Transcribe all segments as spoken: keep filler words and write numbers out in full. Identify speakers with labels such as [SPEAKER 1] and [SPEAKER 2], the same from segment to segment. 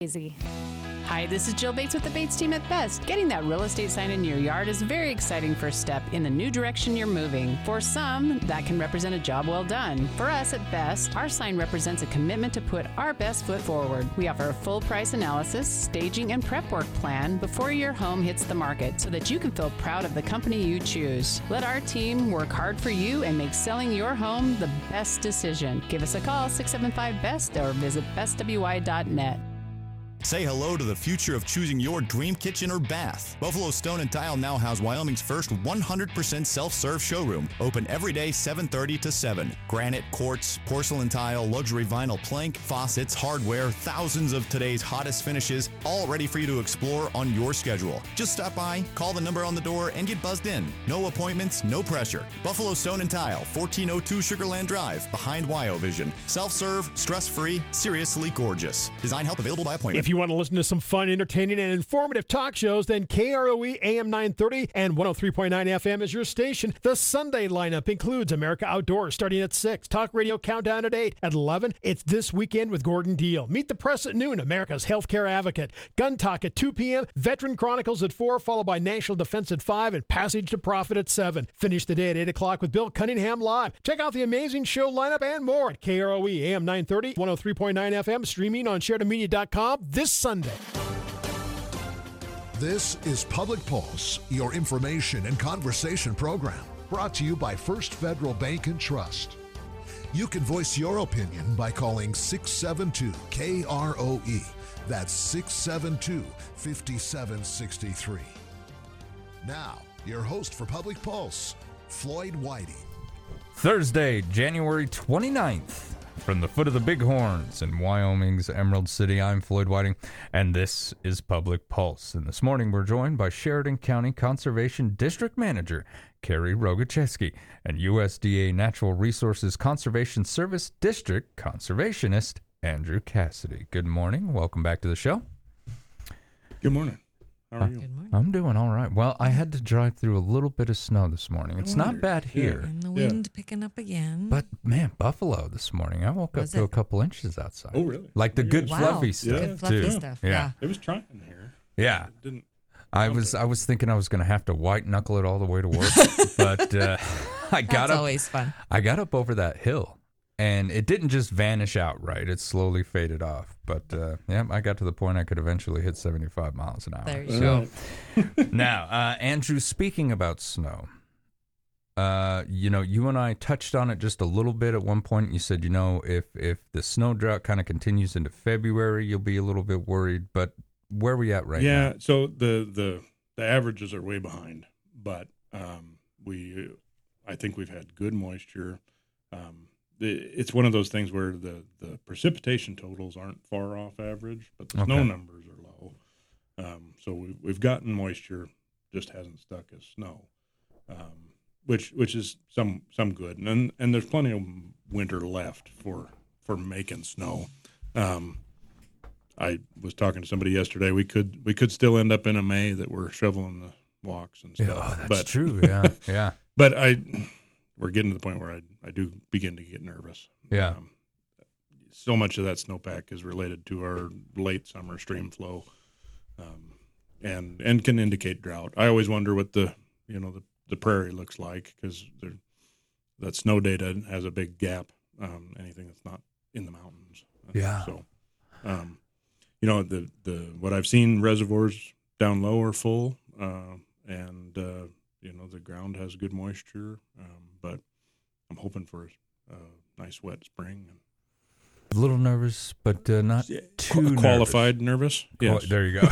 [SPEAKER 1] Easy.
[SPEAKER 2] Hi, this is Jill Bates with the Bates team at Best. Getting that real estate sign in your yard is a very exciting first step in the new direction you're moving. For some, that can represent a job well done. For us at Best, our sign represents a commitment to put our best foot forward. We offer a full price analysis, staging, and prep work plan before your home hits the market so that you can feel proud of the company you choose. Let our team work hard for you and make selling your home the best decision. Give us a call, six seven five BEST, or visit best w y dot net.
[SPEAKER 3] Say hello to the future of choosing your dream kitchen or bath. Buffalo Stone and Tile now has Wyoming's first one hundred percent self-serve showroom. Open every day seven thirty to seven. Granite, quartz, porcelain tile, luxury vinyl plank, faucets, hardware, thousands of today's hottest finishes, all ready for you to explore on your schedule. Just stop by, call the number on the door, and get buzzed in. No appointments, no pressure. Buffalo Stone and Tile, fourteen oh two Sugarland Drive, behind WyoVision. Self-serve, stress-free, seriously gorgeous. Design help available by appointment.
[SPEAKER 4] If you want to listen to some fun, entertaining, and informative talk shows, then K R O E A M nine thirty and one oh three point nine F M is your station. The Sunday lineup includes America Outdoors starting at six, Talk Radio Countdown at eight. At eleven, it's This Weekend with Gordon Deal. Meet the Press at noon, America's healthcare advocate. Gun Talk at two p.m., Veteran Chronicles at four, followed by National Defense at five, and Passage to Profit at seven. Finish the day at eight o'clock with Bill Cunningham Live. Check out the amazing show lineup and more at K R O E A M nine thirty, one oh three point nine F M, streaming on Sheridan Media dot com this Sunday.
[SPEAKER 5] This is Public Pulse, your information and conversation program, brought to you by First Federal Bank and Trust. You can voice your opinion by calling six seven two K R O E. That's six seven two, five seven six three. Now, your host for Public Pulse, Floyd Whiting.
[SPEAKER 6] Thursday, January twenty-ninth. From the foot of the Bighorns in Wyoming's Emerald City, I'm Floyd Whiting, and this is Public Pulse. And this morning we're joined by Sheridan County Conservation District Manager Carrie Rogacheski and U S D A Natural Resources Conservation Service District Conservationist Andrew Cassidy. Good morning. Welcome back to the show.
[SPEAKER 7] Good morning. How are
[SPEAKER 6] uh,
[SPEAKER 7] you?
[SPEAKER 6] Good morning. I'm doing all right. Well, I had to drive through a little bit of snow this morning. It's not bad here.
[SPEAKER 8] Yeah. And the wind yeah. picking up again.
[SPEAKER 6] But, man, Buffalo this morning, I woke
[SPEAKER 8] was
[SPEAKER 6] up to
[SPEAKER 8] it?
[SPEAKER 6] a couple inches outside.
[SPEAKER 7] Oh, really?
[SPEAKER 6] Like the good
[SPEAKER 8] wow.
[SPEAKER 6] fluffy stuff,
[SPEAKER 8] Good fluffy
[SPEAKER 6] too.
[SPEAKER 8] stuff,
[SPEAKER 6] yeah.
[SPEAKER 8] yeah.
[SPEAKER 7] It was trying here.
[SPEAKER 6] Yeah.
[SPEAKER 7] It didn't.
[SPEAKER 6] I was I was thinking I was going to have to white knuckle it all the way to work, but uh, I got
[SPEAKER 8] That's
[SPEAKER 6] up.
[SPEAKER 8] always fun.
[SPEAKER 6] I got up over that hill, and it didn't just vanish outright. It slowly faded off. But uh, yeah, I got to the point I could eventually hit seventy-five miles an hour.
[SPEAKER 8] There you
[SPEAKER 6] so
[SPEAKER 7] go.
[SPEAKER 6] now, uh, Andrew, speaking about snow, uh, you know, you and I touched on it just a little bit at one point. You said, you know, if if the snow drought kind of continues into February, you'll be a little bit worried. But where are we at right
[SPEAKER 7] yeah,
[SPEAKER 6] now?
[SPEAKER 7] Yeah, so the, the the averages are way behind, but um, we, I think we've had good moisture. Um, the, it's one of those things where the, the precipitation totals aren't far off average, but the
[SPEAKER 6] Okay.
[SPEAKER 7] snow numbers are low. Um, so we, we've gotten moisture, just hasn't stuck as snow, um, which which is some some good, and and there's plenty of winter left for for making snow. Um, I was talking to somebody yesterday. We could we could still end up in a May that we're shoveling the walks and stuff.
[SPEAKER 6] Yeah, oh, that's
[SPEAKER 7] but,
[SPEAKER 6] true. Yeah, yeah.
[SPEAKER 7] But I, we're getting to the point where I I do begin to get nervous.
[SPEAKER 6] Yeah.
[SPEAKER 7] Um, so much of that snowpack is related to our late summer stream flow, um, and and can indicate drought. I always wonder what the you know the, the prairie looks like because that snow data has a big gap. Um, anything that's not in the mountains.
[SPEAKER 6] Yeah.
[SPEAKER 7] So. Um, You know, the, the what I've seen, reservoirs down low are full, uh, and, uh, you know, the ground has good moisture, um, but I'm hoping for a nice wet spring.
[SPEAKER 6] A little nervous, but uh, not too
[SPEAKER 7] qualified nervous.
[SPEAKER 6] nervous.
[SPEAKER 7] Yes.
[SPEAKER 6] There you go.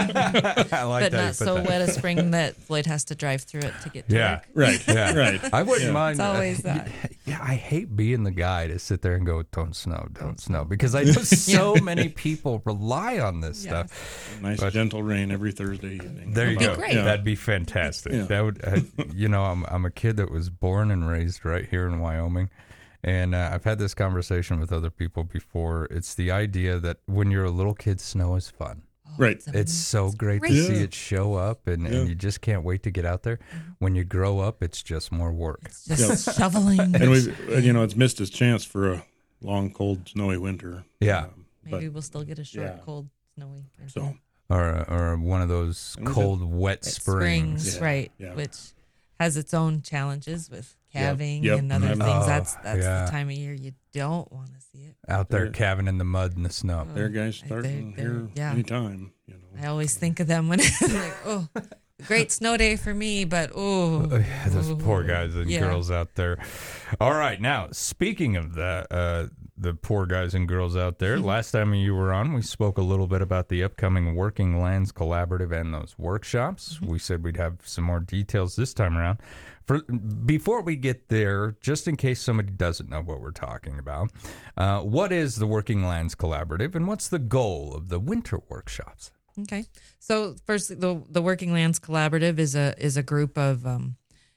[SPEAKER 6] I like
[SPEAKER 8] but
[SPEAKER 6] that.
[SPEAKER 8] not so
[SPEAKER 6] that.
[SPEAKER 8] wet a spring that Floyd has to drive through it to get to
[SPEAKER 6] Yeah,
[SPEAKER 8] work.
[SPEAKER 7] right.
[SPEAKER 6] Yeah,
[SPEAKER 7] right.
[SPEAKER 6] I wouldn't
[SPEAKER 7] Yeah.
[SPEAKER 6] mind.
[SPEAKER 8] It's always
[SPEAKER 6] uh,
[SPEAKER 8] that.
[SPEAKER 6] Yeah, I hate being the guy to sit there and go, "Don't snow, don't snow," because I know so many people rely on this
[SPEAKER 8] Yes.
[SPEAKER 6] stuff.
[SPEAKER 7] Nice
[SPEAKER 6] But-
[SPEAKER 7] gentle rain every Thursday evening.
[SPEAKER 6] There you
[SPEAKER 8] That'd
[SPEAKER 6] go.
[SPEAKER 8] be great.
[SPEAKER 7] Yeah.
[SPEAKER 6] That'd be fantastic.
[SPEAKER 7] Yeah.
[SPEAKER 6] That would, uh, you know, I'm I'm a kid that was born and raised right here in Wyoming, and uh, I've had this conversation with other people before. It's the idea that when you're a little kid, snow is fun.
[SPEAKER 7] Right.
[SPEAKER 8] It's,
[SPEAKER 6] It's so great,
[SPEAKER 8] great.
[SPEAKER 6] to see
[SPEAKER 7] Yeah.
[SPEAKER 6] it show up, and,
[SPEAKER 7] Yeah.
[SPEAKER 6] and you just can't wait to get out there. When you grow up, it's just more work.
[SPEAKER 8] It's just shoveling.
[SPEAKER 7] And we've, you know, it's missed its chance for a long, cold, snowy winter.
[SPEAKER 6] Yeah.
[SPEAKER 7] Um,
[SPEAKER 8] Maybe
[SPEAKER 7] but
[SPEAKER 8] we'll still get a short,
[SPEAKER 7] yeah.
[SPEAKER 8] cold, snowy. winter.
[SPEAKER 7] So
[SPEAKER 6] Or or one of those
[SPEAKER 7] And we
[SPEAKER 6] cold, wet
[SPEAKER 8] Wet
[SPEAKER 6] springs.
[SPEAKER 7] Yeah,
[SPEAKER 8] right?
[SPEAKER 7] yeah.
[SPEAKER 8] Which has its own challenges with
[SPEAKER 7] Yep,
[SPEAKER 8] calving
[SPEAKER 7] yep,
[SPEAKER 8] and other
[SPEAKER 7] and
[SPEAKER 8] things.
[SPEAKER 6] Oh,
[SPEAKER 8] that's that's
[SPEAKER 6] yeah.
[SPEAKER 8] the time of year you don't want to see it.
[SPEAKER 6] Out there
[SPEAKER 7] There-
[SPEAKER 6] calving in the mud and the snow.
[SPEAKER 7] there, guys,
[SPEAKER 8] I-
[SPEAKER 7] starting
[SPEAKER 8] they're- they're-
[SPEAKER 7] here
[SPEAKER 8] yeah.
[SPEAKER 7] anytime. You know,
[SPEAKER 8] I always think of them when it's like, oh, great snow day for me, but oh,
[SPEAKER 6] Those poor guys and
[SPEAKER 8] Yeah.
[SPEAKER 6] girls out there. All right, now speaking of that, uh, the poor guys and girls out there. Last time you were on, we spoke a little bit about the upcoming Working Lands Collaborative and those workshops.
[SPEAKER 8] Mm-hmm.
[SPEAKER 6] We said we'd have some more details this time around. For before we get there, just in case somebody doesn't know what we're talking about, uh, what is the Working Lands Collaborative, and what's the goal of the winter workshops?
[SPEAKER 8] Okay. So first, the the Working Lands Collaborative is a is a group of um,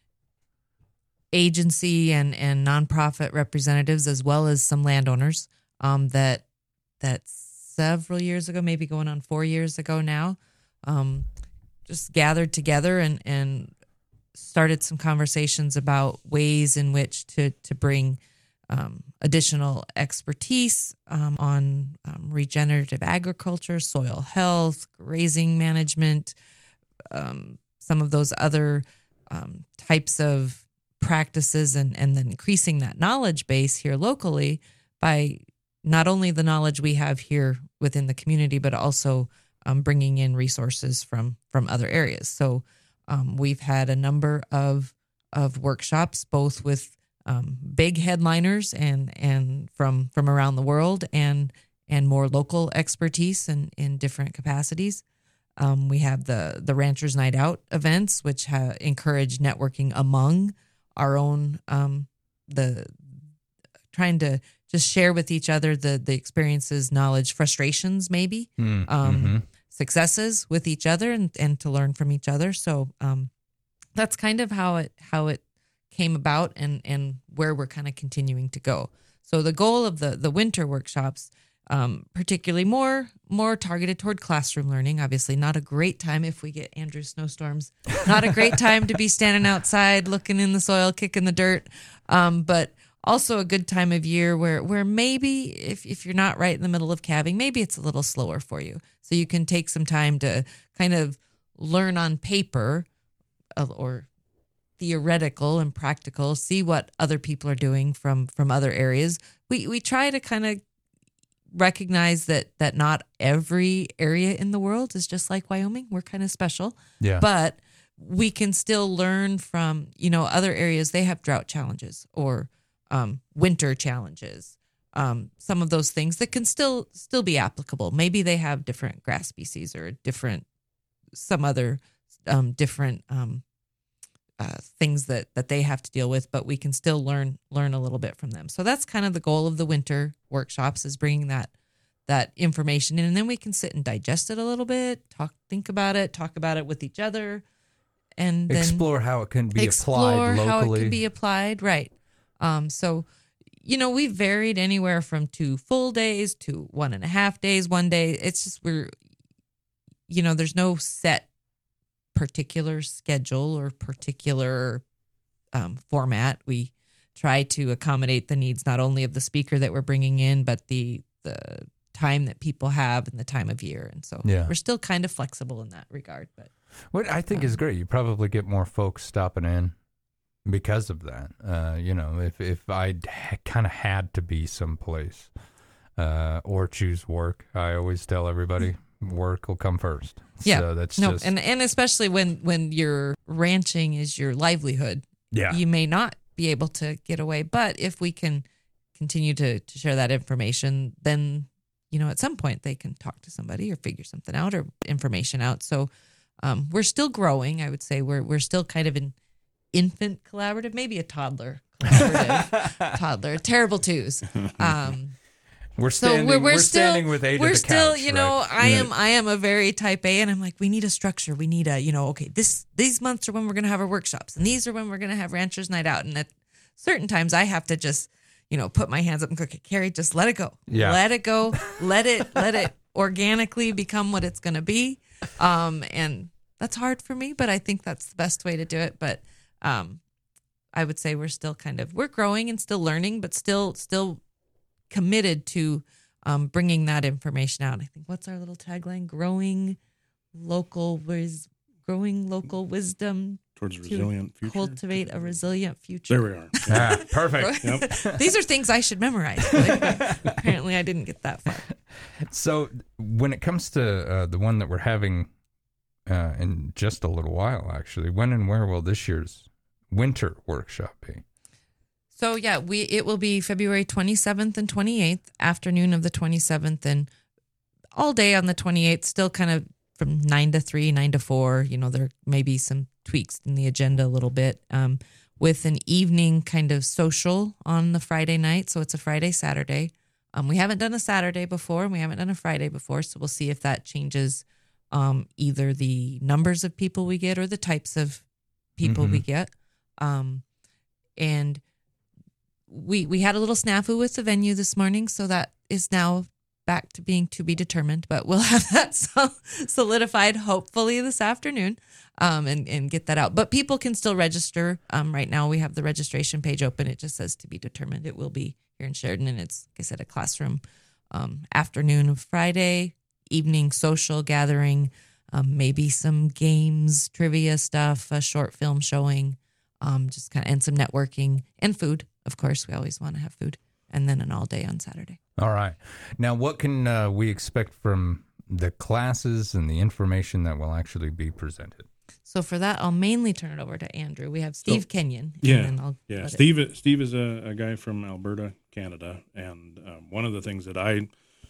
[SPEAKER 8] agency and and nonprofit representatives, as well as some landowners um, that that several years ago, maybe going on four years ago now, um, just gathered together and and started some conversations about ways in which to to bring Um, additional expertise um, on um, regenerative agriculture, soil health, grazing management, um, some of those other um, types of practices, and, and then increasing that knowledge base here locally by not only the knowledge we have here within the community, but also um, bringing in resources from from other areas. So um, we've had a number of of workshops, both with Um, big headliners and and from from around the world, and and more local expertise in, in different capacities. Um, we have the the Ranchers Night Out events, which ha- encourage networking among our own um, the trying to just share with each other the the experiences, knowledge, frustrations, maybe
[SPEAKER 6] Mm,
[SPEAKER 8] um,
[SPEAKER 6] mhm.
[SPEAKER 8] successes with each other, and, and to learn from each other. So um, that's kind of how it how it came about, and and where we're kind of continuing to go. So the goal of the the winter workshops, um, particularly more more targeted toward classroom learning. Obviously, not a great time if we get Andrew snowstorms. Not a great time to be standing outside looking in the soil, kicking the dirt. Um, but also a good time of year where where maybe if if you're not right in the middle of calving, maybe it's a little slower for you. So you can take some time to kind of learn on paper, uh, or theoretical and practical, see what other people are doing from from other areas. We we try to kind of recognize that that not every area in the world is just like Wyoming. We're kind of special.
[SPEAKER 6] Yeah.
[SPEAKER 8] But we can still learn from, you know, other areas. They have drought challenges or um, winter challenges. Um, some of those things that can still still be applicable. Maybe they have different grass species or different some other um, different um, Uh, things that that they have to deal with, but we can still learn learn a little bit from them. So that's kind of the goal of the winter workshops, is bringing that that information in, and then we can sit and digest it a little bit, talk, think about it, talk about it with each other, and then
[SPEAKER 6] Explore how it can be
[SPEAKER 8] explore
[SPEAKER 6] applied locally.
[SPEAKER 8] how it can be applied, right? Um, so you know, we've varied anywhere from two full days to one and a half days, one day. It's just we're, you know, there's no set particular schedule or particular um, format. We try to accommodate the needs not only of the speaker that we're bringing in, but the the time that people have and the time of year. And so
[SPEAKER 6] Yeah.
[SPEAKER 8] we're still kind of flexible in that regard. But
[SPEAKER 6] What I think is great, you probably get more folks stopping in because of that. Uh, you know, if if I kind of had to be someplace uh, or choose work, I always tell everybody work will come first.
[SPEAKER 8] yeah,
[SPEAKER 6] So that's
[SPEAKER 8] no,
[SPEAKER 6] just
[SPEAKER 8] and and especially when when your ranching is your livelihood,
[SPEAKER 6] yeah.
[SPEAKER 8] you may not be able to get away. But if we can continue to, to share that information, then, you know, at some point they can talk to somebody or figure something out or information out. So um, we're still growing. I would say we're we're still kind of an infant collaborative, maybe a toddler collaborative, toddler, terrible twos. Um,
[SPEAKER 6] We're
[SPEAKER 8] so
[SPEAKER 6] standing.
[SPEAKER 8] we're, we're,
[SPEAKER 6] we're
[SPEAKER 8] still,
[SPEAKER 6] standing with eight
[SPEAKER 8] we're
[SPEAKER 6] at the
[SPEAKER 8] still,
[SPEAKER 6] couch,
[SPEAKER 8] you know,
[SPEAKER 6] right?
[SPEAKER 8] I am, I am a very type A, and I'm like, we need a structure. We need a, you know, okay, this, these months are when we're going to have our workshops, and these are when we're going to have Ranchers Night Out. And at certain times I have to just, you know, put my hands up and go, okay, Carrie, just let it go.
[SPEAKER 6] Yeah.
[SPEAKER 8] Let it go. Let it, let it organically become what it's going to be. Um, and that's hard for me, but I think that's the best way to do it. But, um, I would say we're still kind of, we're growing and still learning, but still, still committed to um, bringing that information out. I think what's our little tagline? Growing local wis- growing local wisdom
[SPEAKER 7] Towards a
[SPEAKER 8] to
[SPEAKER 7] resilient future.
[SPEAKER 8] cultivate a resilient future.
[SPEAKER 7] There we are.
[SPEAKER 6] Ah, perfect.
[SPEAKER 7] Yep.
[SPEAKER 8] These are things I should memorize. But apparently, I didn't get that far.
[SPEAKER 6] So when it comes to uh, the one that we're having uh, in just a little while, actually, when and where will this year's winter workshop be?
[SPEAKER 8] So yeah, we it will be February twenty-seventh and twenty-eighth, afternoon of the twenty-seventh, and all day on the twenty-eighth. Still kind of from nine to three, nine to four. You know, there may be some tweaks in the agenda a little bit, um, with an evening kind of social on the Friday night. So it's a Friday, Saturday. Um, we haven't done a Saturday before, and we haven't done a Friday before, so we'll see if that changes um, either the numbers of people we get or the types of people
[SPEAKER 6] Mm-hmm.
[SPEAKER 8] we get. Um, and we we had a little snafu with the venue this morning, so that is now back to being to be determined. But we'll have that so- solidified hopefully this afternoon, um, and and get that out. But people can still register. Um, right now we have the registration page open. It just says to be determined. It will be here in Sheridan, and it's, like I said, a classroom um, afternoon of Friday, evening social gathering, um, maybe some games, trivia stuff, a short film showing, um, just kind of, and some networking and food. Of course, we always want to have food, and then an all day on Saturday.
[SPEAKER 6] All right. Now, what can uh, we expect from the classes and the information that will actually be presented?
[SPEAKER 8] So for that, I'll mainly turn it over to Andrew. We have Steve
[SPEAKER 7] So,
[SPEAKER 8] Kenyon.
[SPEAKER 7] Yeah,
[SPEAKER 8] And then I'll
[SPEAKER 7] yeah.
[SPEAKER 8] let it-
[SPEAKER 7] Steve, Steve is a, a guy from Alberta, Canada, and um, one of the things that I,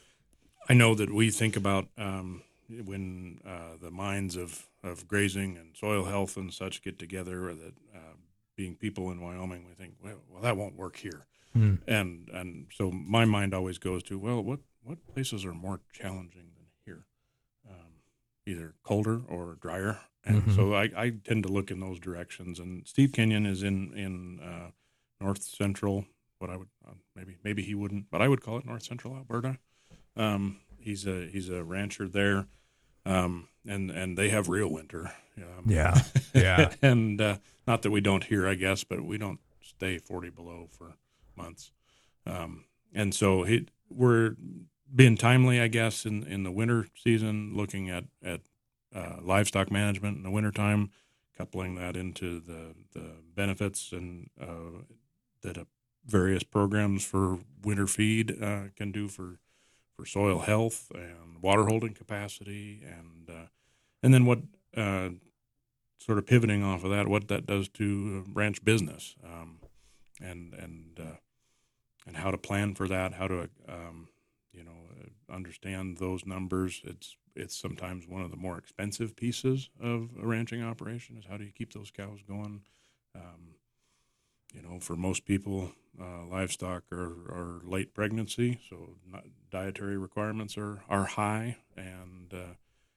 [SPEAKER 7] I know that we think about um, when uh, the minds of, of grazing and soil health and such get together, or that uh, being people in Wyoming, we think, well, well, that won't work here,
[SPEAKER 6] Hmm.
[SPEAKER 7] and and so my mind always goes to, well, what what places are more challenging than here, um, either colder or drier. And
[SPEAKER 6] Mhm.
[SPEAKER 7] so I, I tend to look in those directions. And Steve Kenyon is in in uh, north central, what I would uh, maybe maybe he wouldn't, but I would call it north central Alberta. Um, he's a he's a rancher there, um, and and they have real winter. Um,
[SPEAKER 6] Yeah, yeah.
[SPEAKER 7] and uh, not that we don't here, I guess, but we don't stay forty below for months. Um, and so he, we're being timely, I guess, in in the winter season, looking at at Uh, livestock management in the wintertime, coupling that into the, the benefits and uh, that uh, various programs for winter feed uh, can do for, for soil health and water holding capacity, and uh, and then what uh, sort of pivoting off of that, what that does to ranch business, um, and and uh, and how to plan for that, how to um, you know understand those numbers. It's It's sometimes one of the more expensive pieces of a ranching operation is how do you keep those cows going? Um, you know, for most people, uh, livestock are, are late pregnancy, so not, dietary requirements are, are high, and uh,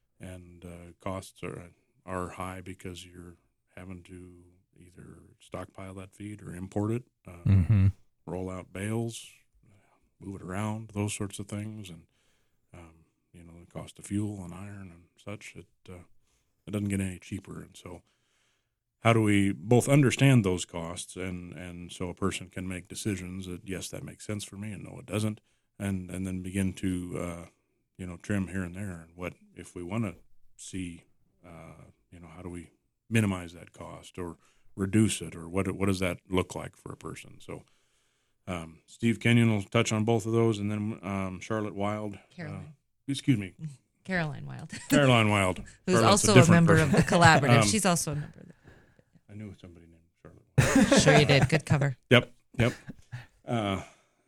[SPEAKER 7] and uh, costs are are high because you're having to either stockpile that feed or import it, uh,
[SPEAKER 6] Mm-hmm.
[SPEAKER 7] roll out bales, move it around, those sorts of things, and um, you know, the cost of fuel and iron and such, it uh, it doesn't get any cheaper. And so how do we both understand those costs, and, and so a person can make decisions that, yes, that makes sense for me, and no, it doesn't, and, and then begin to, uh, you know, trim here and there. And what, if we want to see, uh, you know, how do we minimize that cost or reduce it, or what what does that look like for a person? So um, Steve Kenyon will touch on both of those, and then um, Charlotte Wild.
[SPEAKER 8] Caroline.
[SPEAKER 7] Uh, excuse me.
[SPEAKER 8] Caroline Wild,
[SPEAKER 7] Caroline Wild.
[SPEAKER 8] who's
[SPEAKER 7] Charlotte's
[SPEAKER 8] also a,
[SPEAKER 7] different
[SPEAKER 8] member
[SPEAKER 7] person.
[SPEAKER 8] of the collaborative.
[SPEAKER 7] Um,
[SPEAKER 8] She's also a member of the
[SPEAKER 7] I knew somebody named Charlotte Wild.
[SPEAKER 8] Sure you did. Good cover.
[SPEAKER 7] Yep, yep. Uh,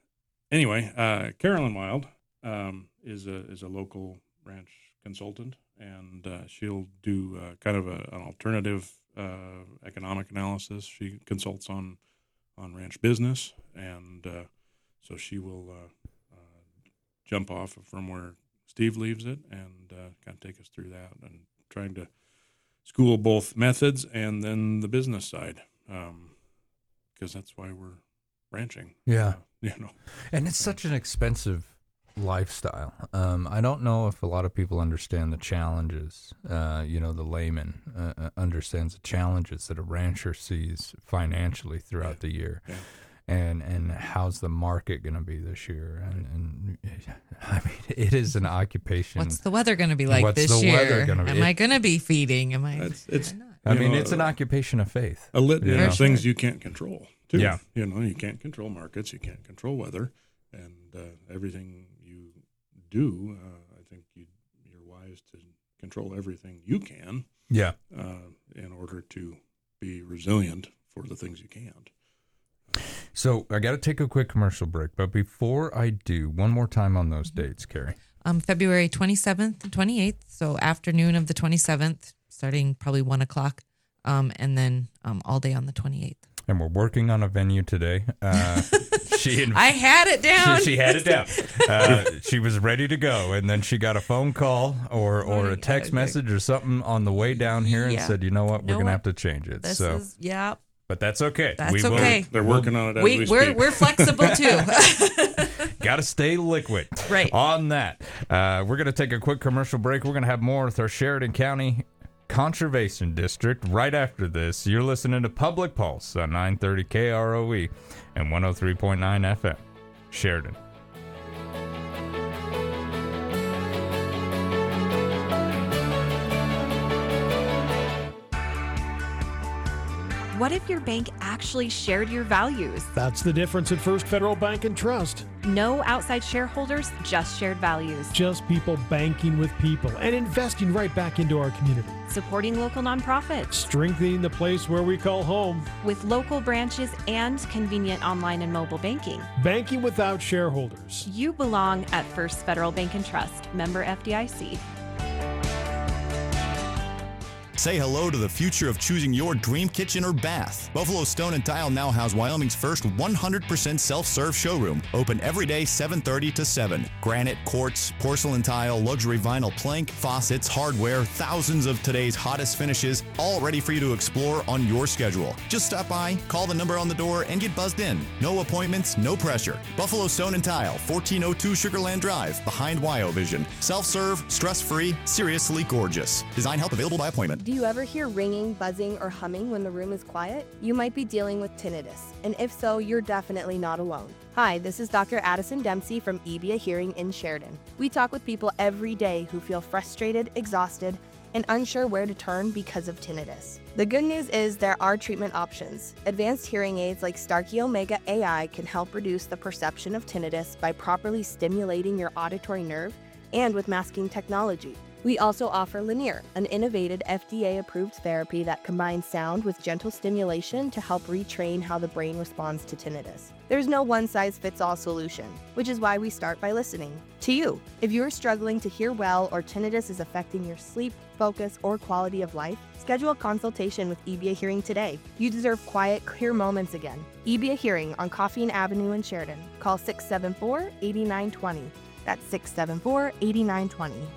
[SPEAKER 7] anyway, uh, Caroline Wild um, is a is a local ranch consultant, and uh, she'll do uh, kind of a, an alternative uh, economic analysis. She consults on on ranch business, and uh, so she will uh, uh, jump off from where Steve leaves it and uh, kind of take us through that, and trying to school both methods and then the business side, because um, that's why we're ranching.
[SPEAKER 6] Yeah.
[SPEAKER 7] Uh, you know,
[SPEAKER 6] And it's such an expensive lifestyle. Um, I don't know if a lot of people understand the challenges. Uh, you know, the layman uh, understands the challenges that a rancher sees financially throughout
[SPEAKER 7] Yeah.
[SPEAKER 6] the year.
[SPEAKER 7] Yeah.
[SPEAKER 6] and and how's the market going to be this year? And, and I mean, it is an occupation.
[SPEAKER 8] What's the weather going to be like
[SPEAKER 6] What's
[SPEAKER 8] this
[SPEAKER 6] the
[SPEAKER 8] year?
[SPEAKER 6] weather gonna be?
[SPEAKER 8] Am I going to be feeding? Am I?
[SPEAKER 7] It's, it's
[SPEAKER 6] I
[SPEAKER 7] you
[SPEAKER 6] mean,
[SPEAKER 7] know,
[SPEAKER 6] it's an occupation of faith.
[SPEAKER 7] a litany
[SPEAKER 6] you know?
[SPEAKER 7] of things you can't control, too.
[SPEAKER 6] Yeah.
[SPEAKER 7] You know, you can't control markets, you can't control weather, and uh, everything you do, uh, I think you, you're wise to control everything you can
[SPEAKER 6] Yeah.
[SPEAKER 7] uh, in order to be resilient for the things you can't.
[SPEAKER 6] So I got to take a quick commercial break, but before I do, one more time on those dates, Carrie.
[SPEAKER 8] Um, February twenty-seventh and twenty-eighth, so afternoon of the twenty-seventh, starting probably one o'clock, um, and then um, all day on the twenty-eighth.
[SPEAKER 6] And we're working on a venue today. Uh, she inv-
[SPEAKER 8] I had it down.
[SPEAKER 6] She, she had it down. Uh, she was ready to go, and then she got a phone call or, or a text message or something on the way down here and
[SPEAKER 8] Yeah.
[SPEAKER 6] said, "You know what? We're
[SPEAKER 8] Know
[SPEAKER 6] going to
[SPEAKER 8] what?
[SPEAKER 6] have to change it."
[SPEAKER 8] This
[SPEAKER 6] so,
[SPEAKER 8] is yeah.
[SPEAKER 6] but that's okay.
[SPEAKER 8] That's
[SPEAKER 6] we will,
[SPEAKER 8] okay.
[SPEAKER 7] They're working on it as we,
[SPEAKER 8] We
[SPEAKER 7] speak.
[SPEAKER 8] we're we're flexible too.
[SPEAKER 6] Got to stay liquid.
[SPEAKER 8] Right.
[SPEAKER 6] On that, uh, we're going to take a quick commercial break. We're going to have more with our Sheridan County Conservation District right after this. You're listening to Public Pulse on nine thirty K R O E and one oh three point nine F M. Sheridan.
[SPEAKER 1] What if your bank actually shared your values?
[SPEAKER 4] That's the difference at First Federal Bank and Trust.
[SPEAKER 1] No outside shareholders, just shared values.
[SPEAKER 4] Just people banking with people and investing right back into our community.
[SPEAKER 1] Supporting local nonprofits
[SPEAKER 4] Strengthening the place where we call home.
[SPEAKER 1] with local branches and convenient online and mobile banking.
[SPEAKER 4] Banking without shareholders.
[SPEAKER 1] You belong at First Federal Bank and Trust, member F D I C.
[SPEAKER 3] Say hello to the future of choosing your dream kitchen or bath. Buffalo Stone and Tile now has Wyoming's first one hundred percent self-serve showroom. Open every day seven thirty to seven. Granite, quartz, porcelain tile, luxury vinyl plank, faucets, hardware, thousands of today's hottest finishes, all ready for you to explore on your schedule. Just stop by, call the number on the door, and get buzzed in. No appointments, no pressure. Buffalo Stone and Tile, fourteen oh two Sugarland Drive, behind WyoVision. Self-serve, stress-free, seriously gorgeous. Design help available by appointment.
[SPEAKER 9] Do you ever hear ringing, buzzing, or humming when the room is quiet? You might be dealing with tinnitus, and if so, you're definitely not alone. Hi, this is Doctor Addison Dempsey from E B A Hearing in Sheridan. We talk with people every day who feel frustrated, exhausted, and unsure where to turn because of tinnitus. The good news is there are treatment options. Advanced hearing aids like Starkey Omega A I can help reduce the perception of tinnitus by properly stimulating your auditory nerve and with masking technology. We also offer Linear, an innovative F D A-approved therapy that combines sound with gentle stimulation to help retrain how the brain responds to tinnitus. There's no one-size-fits-all solution, which is why we start by listening to you. If you're struggling to hear well or tinnitus is affecting your sleep, focus, or quality of life, schedule a consultation with E B A Hearing today. You deserve quiet, clear moments again. E B A Hearing on Coffeen Avenue in Sheridan. Call six seven four, eight nine two zero. That's six seven four, eight nine two zero.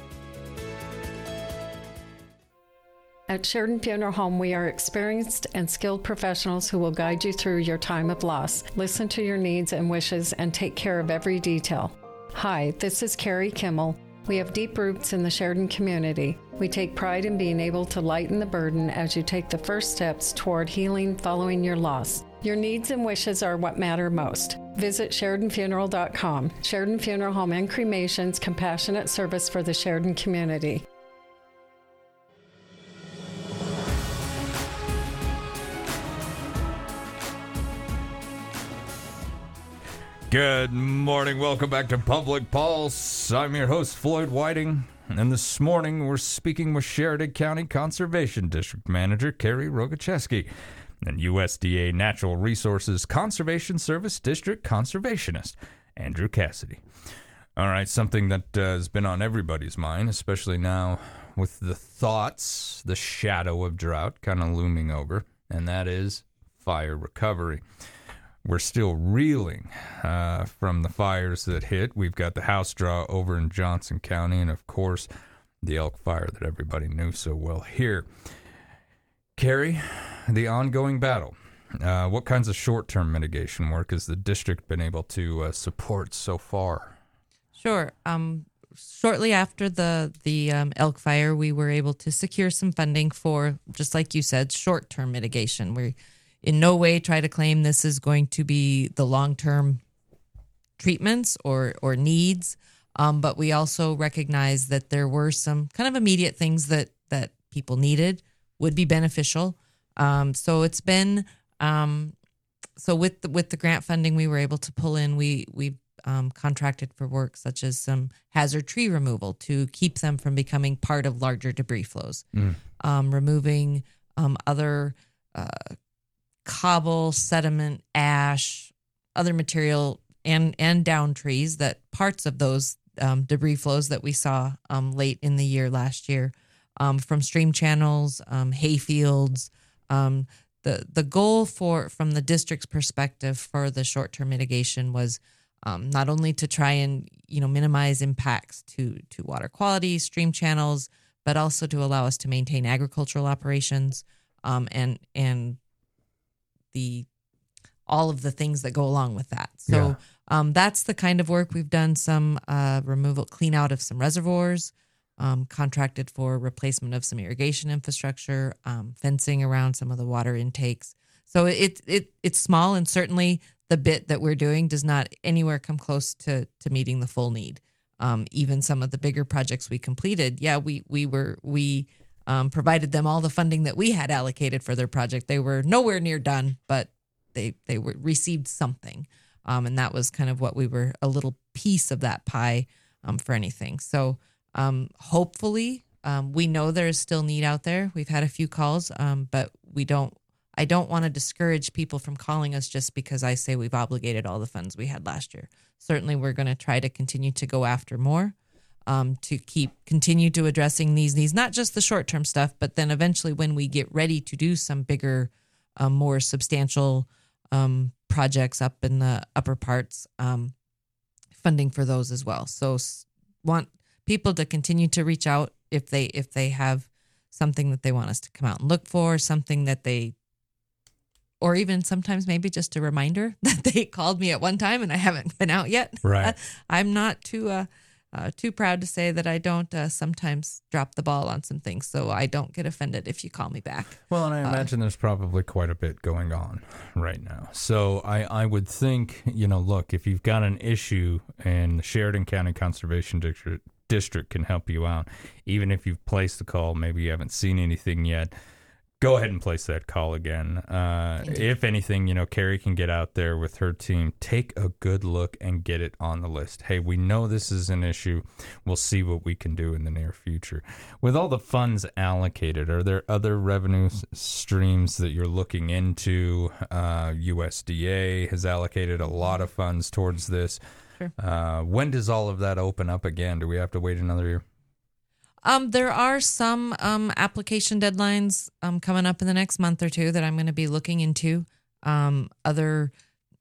[SPEAKER 10] At Sheridan Funeral Home, we are experienced and skilled professionals who will guide you through your time of loss, listen to your needs and wishes, and take care of every detail. Hi, this is Carrie Kimmel. We have deep roots in the Sheridan community. We take pride in being able to lighten the burden as you take the first steps toward healing following your loss. Your needs and wishes are what matter most. Visit Sheridan Funeral dot com. Sheridan Funeral Home and Cremations, compassionate service for the Sheridan community.
[SPEAKER 6] Good morning. Welcome back to Public Pulse. I'm your host, Floyd Whiting. And this morning, we're speaking with Sheridan County Conservation District Manager Carrie Rogacheski and U S D A Natural Resources Conservation Service District Conservationist Andrew Cassidy. All right, something that uh, has been on everybody's mind, especially now with the thoughts, the shadow of drought kind of looming over, and that is fire recovery. We're still reeling uh, from the fires that hit. We've got the house draw over in Johnson County, and of course, the elk fire that everybody knew so well here. Carrie, the ongoing battle. Uh, what kinds of short-term mitigation work has the district been able to uh, support so far?
[SPEAKER 8] Sure. Um, shortly after the the um, elk fire, we were able to secure some funding for, just like you said, short-term mitigation. We in no way try to claim this is going to be the long-term treatments or or needs, um, but we also recognize that there were some kind of immediate things that that people needed, would be beneficial. Um, so it's been um, so with the, with the grant funding we were able to pull in, we we um, contracted for work such as some hazard tree removal to keep them from becoming part of larger debris flows, mm. um, removing um, other uh, cobble, sediment, ash, other material, and and down trees that parts of those um, debris flows that we saw um, late in the year last year um, from stream channels, um, hay fields. Um, the the goal for from the district's perspective for the short term mitigation was um, not only to try and you know minimize impacts to to water quality, stream channels, but also to allow us to maintain agricultural operations um, and and the all of the things that go along with that. So yeah. um, that's the kind of work we've done. Some uh, removal, clean out of some reservoirs, um, contracted for replacement of some irrigation infrastructure, um, fencing around some of the water intakes. So it it it's small, and certainly the bit that we're doing does not anywhere come close to to meeting the full need. Um, even some of the bigger projects we completed, yeah, we we were we um, provided them all the funding that we had allocated for their project. They were nowhere near done, but they they were received something, um, and that was kind of what we were, a little piece of that pie um, for anything. So um, hopefully um, we know there is still need out there. We've had a few calls, um, but we don't. I don't want to discourage people from calling us just because I say we've obligated all the funds we had last year. Certainly, we're going to try to continue to go after more, um, to keep continue to addressing these needs, not just the short term stuff, but then eventually when we get ready to do some bigger, um, more substantial Um, projects up in the upper parts, um, funding for those as well. So s- want people to continue to reach out if they if they have something that they want us to come out and look for, something that they, or even sometimes maybe just a reminder that they called me at one time and I haven't been out yet.
[SPEAKER 6] Right.
[SPEAKER 8] I'm not too uh, uh, too proud to say that I don't uh, sometimes drop the ball on some things, so I don't get offended if you call me back.
[SPEAKER 6] Well, and I
[SPEAKER 8] Uh,
[SPEAKER 6] imagine there's probably quite a bit going on right now. So I, I would think, you know, look, if you've got an issue and the Sheridan County Conservation District, District can help you out, even if you've placed the call, maybe you haven't seen anything yet, go ahead and place that call again. Uh, if anything, you know, Carrie can get out there with her team, take a good look and get it on the list. Hey, we know this is an issue. We'll see what we can do in the near future. With all the funds allocated, are there other revenue s- streams that you're looking into? Uh, U S D A has allocated a lot of funds towards this.
[SPEAKER 8] Sure.
[SPEAKER 6] Uh, when does all of that open up again? Do we have to wait another year?
[SPEAKER 8] Um, there are some um, application deadlines um, coming up in the next month or two that I'm going to be looking into. Um, other,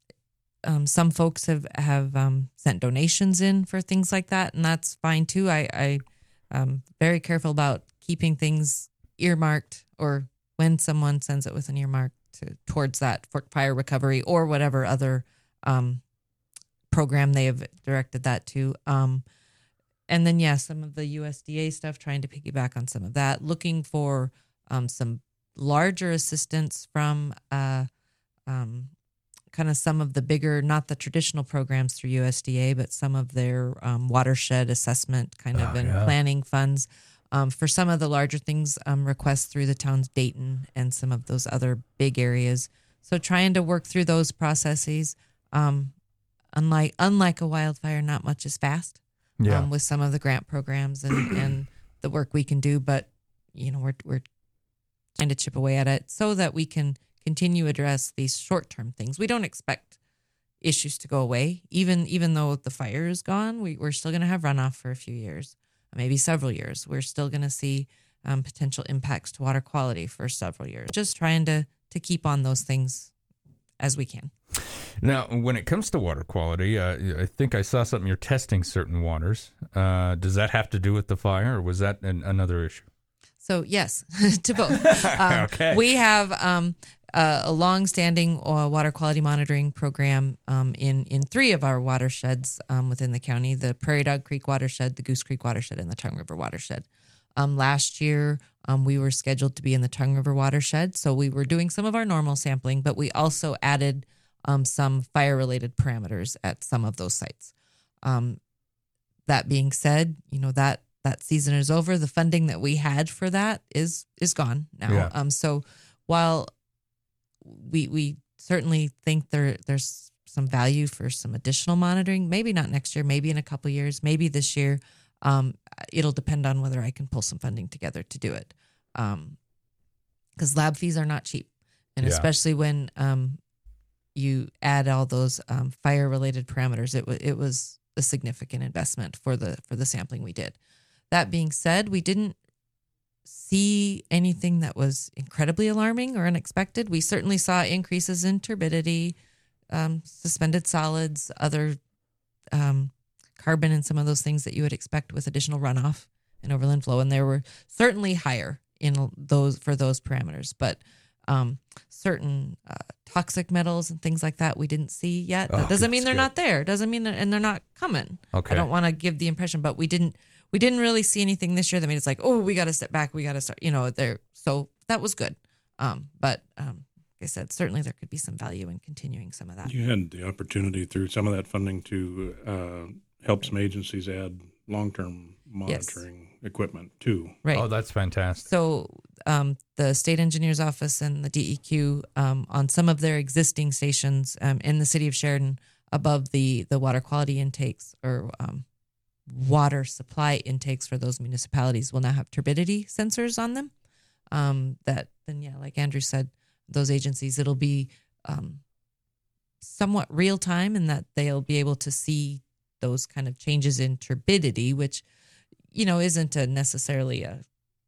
[SPEAKER 8] um, some folks have have um, sent donations in for things like that, and that's fine too. I, I am very careful about keeping things earmarked, or when someone sends it with an earmark to towards that for fire recovery or whatever other um, program they have directed that to. Um, And then, yeah, some of the U S D A stuff, trying to piggyback on some of that, looking for um, some larger assistance from uh, um, kind of some of the bigger, not the traditional programs through U S D A, but some of their um, watershed assessment kind of
[SPEAKER 6] Oh,
[SPEAKER 8] and
[SPEAKER 6] yeah.
[SPEAKER 8] planning funds. Um, for some of the larger things, um, requests through the town's Dayton and some of those other big areas. So trying to work through those processes. Um, unlike unlike a wildfire, not much is fast.
[SPEAKER 6] Yeah.
[SPEAKER 8] Um, with some of the grant programs and, and the work we can do, but you know we're we're trying to chip away at it so that we can continue to address these short term things. We don't expect issues to go away, even even though the fire is gone. We we're still going to have runoff for a few years, maybe several years. We're still going to see um, potential impacts to water quality for several years. Just trying to to keep on those things as we can.
[SPEAKER 6] Now, when it comes to water quality, uh, I think I saw something. You're testing certain waters. Uh, does that have to do with the fire, or was that an, another issue?
[SPEAKER 8] So yes, to both. Um,
[SPEAKER 6] Okay.
[SPEAKER 8] We have um, uh, a long-standing uh, water quality monitoring program um, in in three of our watersheds um, within the county: the Prairie Dog Creek watershed, the Goose Creek watershed, and the Tongue River watershed. Um, last year, um, we were scheduled to be in the Tongue River watershed, so we were doing some of our normal sampling, but we also added um, some fire-related parameters at some of those sites. Um, that being said, you know, that that season is over. The funding that we had for that is is gone now.
[SPEAKER 6] Yeah.
[SPEAKER 8] Um, so while we we certainly think there there's some value for some additional monitoring, maybe not next year, maybe in a couple of years, maybe this year. Um, it'll depend on whether I can pull some funding together to do it. Um, because lab fees are not cheap, and
[SPEAKER 6] Yeah.
[SPEAKER 8] especially when um you add all those um, fire related parameters, it was it was a significant investment for the for the sampling we did. That being said, we didn't see anything that was incredibly alarming or unexpected. We certainly saw increases in turbidity, um, suspended solids, other um, carbon, and some of those things that you would expect with additional runoff and overland flow. And they were certainly higher in those for those parameters, but um, certain uh, toxic metals and things like that we didn't see yet. That
[SPEAKER 6] Oh,
[SPEAKER 8] doesn't mean
[SPEAKER 6] that's
[SPEAKER 8] they're
[SPEAKER 6] good.
[SPEAKER 8] not there. Doesn't mean they're, and they're not coming.
[SPEAKER 6] Okay.
[SPEAKER 8] I don't want to give the impression, but we didn't we didn't really see anything this year that made it's like, oh, we got to step back. We got to start, you know, there. So that was good. Um, but um, like I said, certainly there could be some value in continuing some of that.
[SPEAKER 7] You had the opportunity through some of that funding to uh, help some agencies add long-term monitoring equipment too.
[SPEAKER 8] Right.
[SPEAKER 6] Oh, that's fantastic.
[SPEAKER 8] So um, the state engineer's office and the D E Q um, on some of their existing stations um, in the city of Sheridan above the, the water quality intakes or um, water supply intakes for those municipalities will now have turbidity sensors on them. Um, that then, yeah, like Andrew said, those agencies, it'll be um, somewhat real time in that they'll be able to see those kind of changes in turbidity, which, you know, isn't a necessarily a,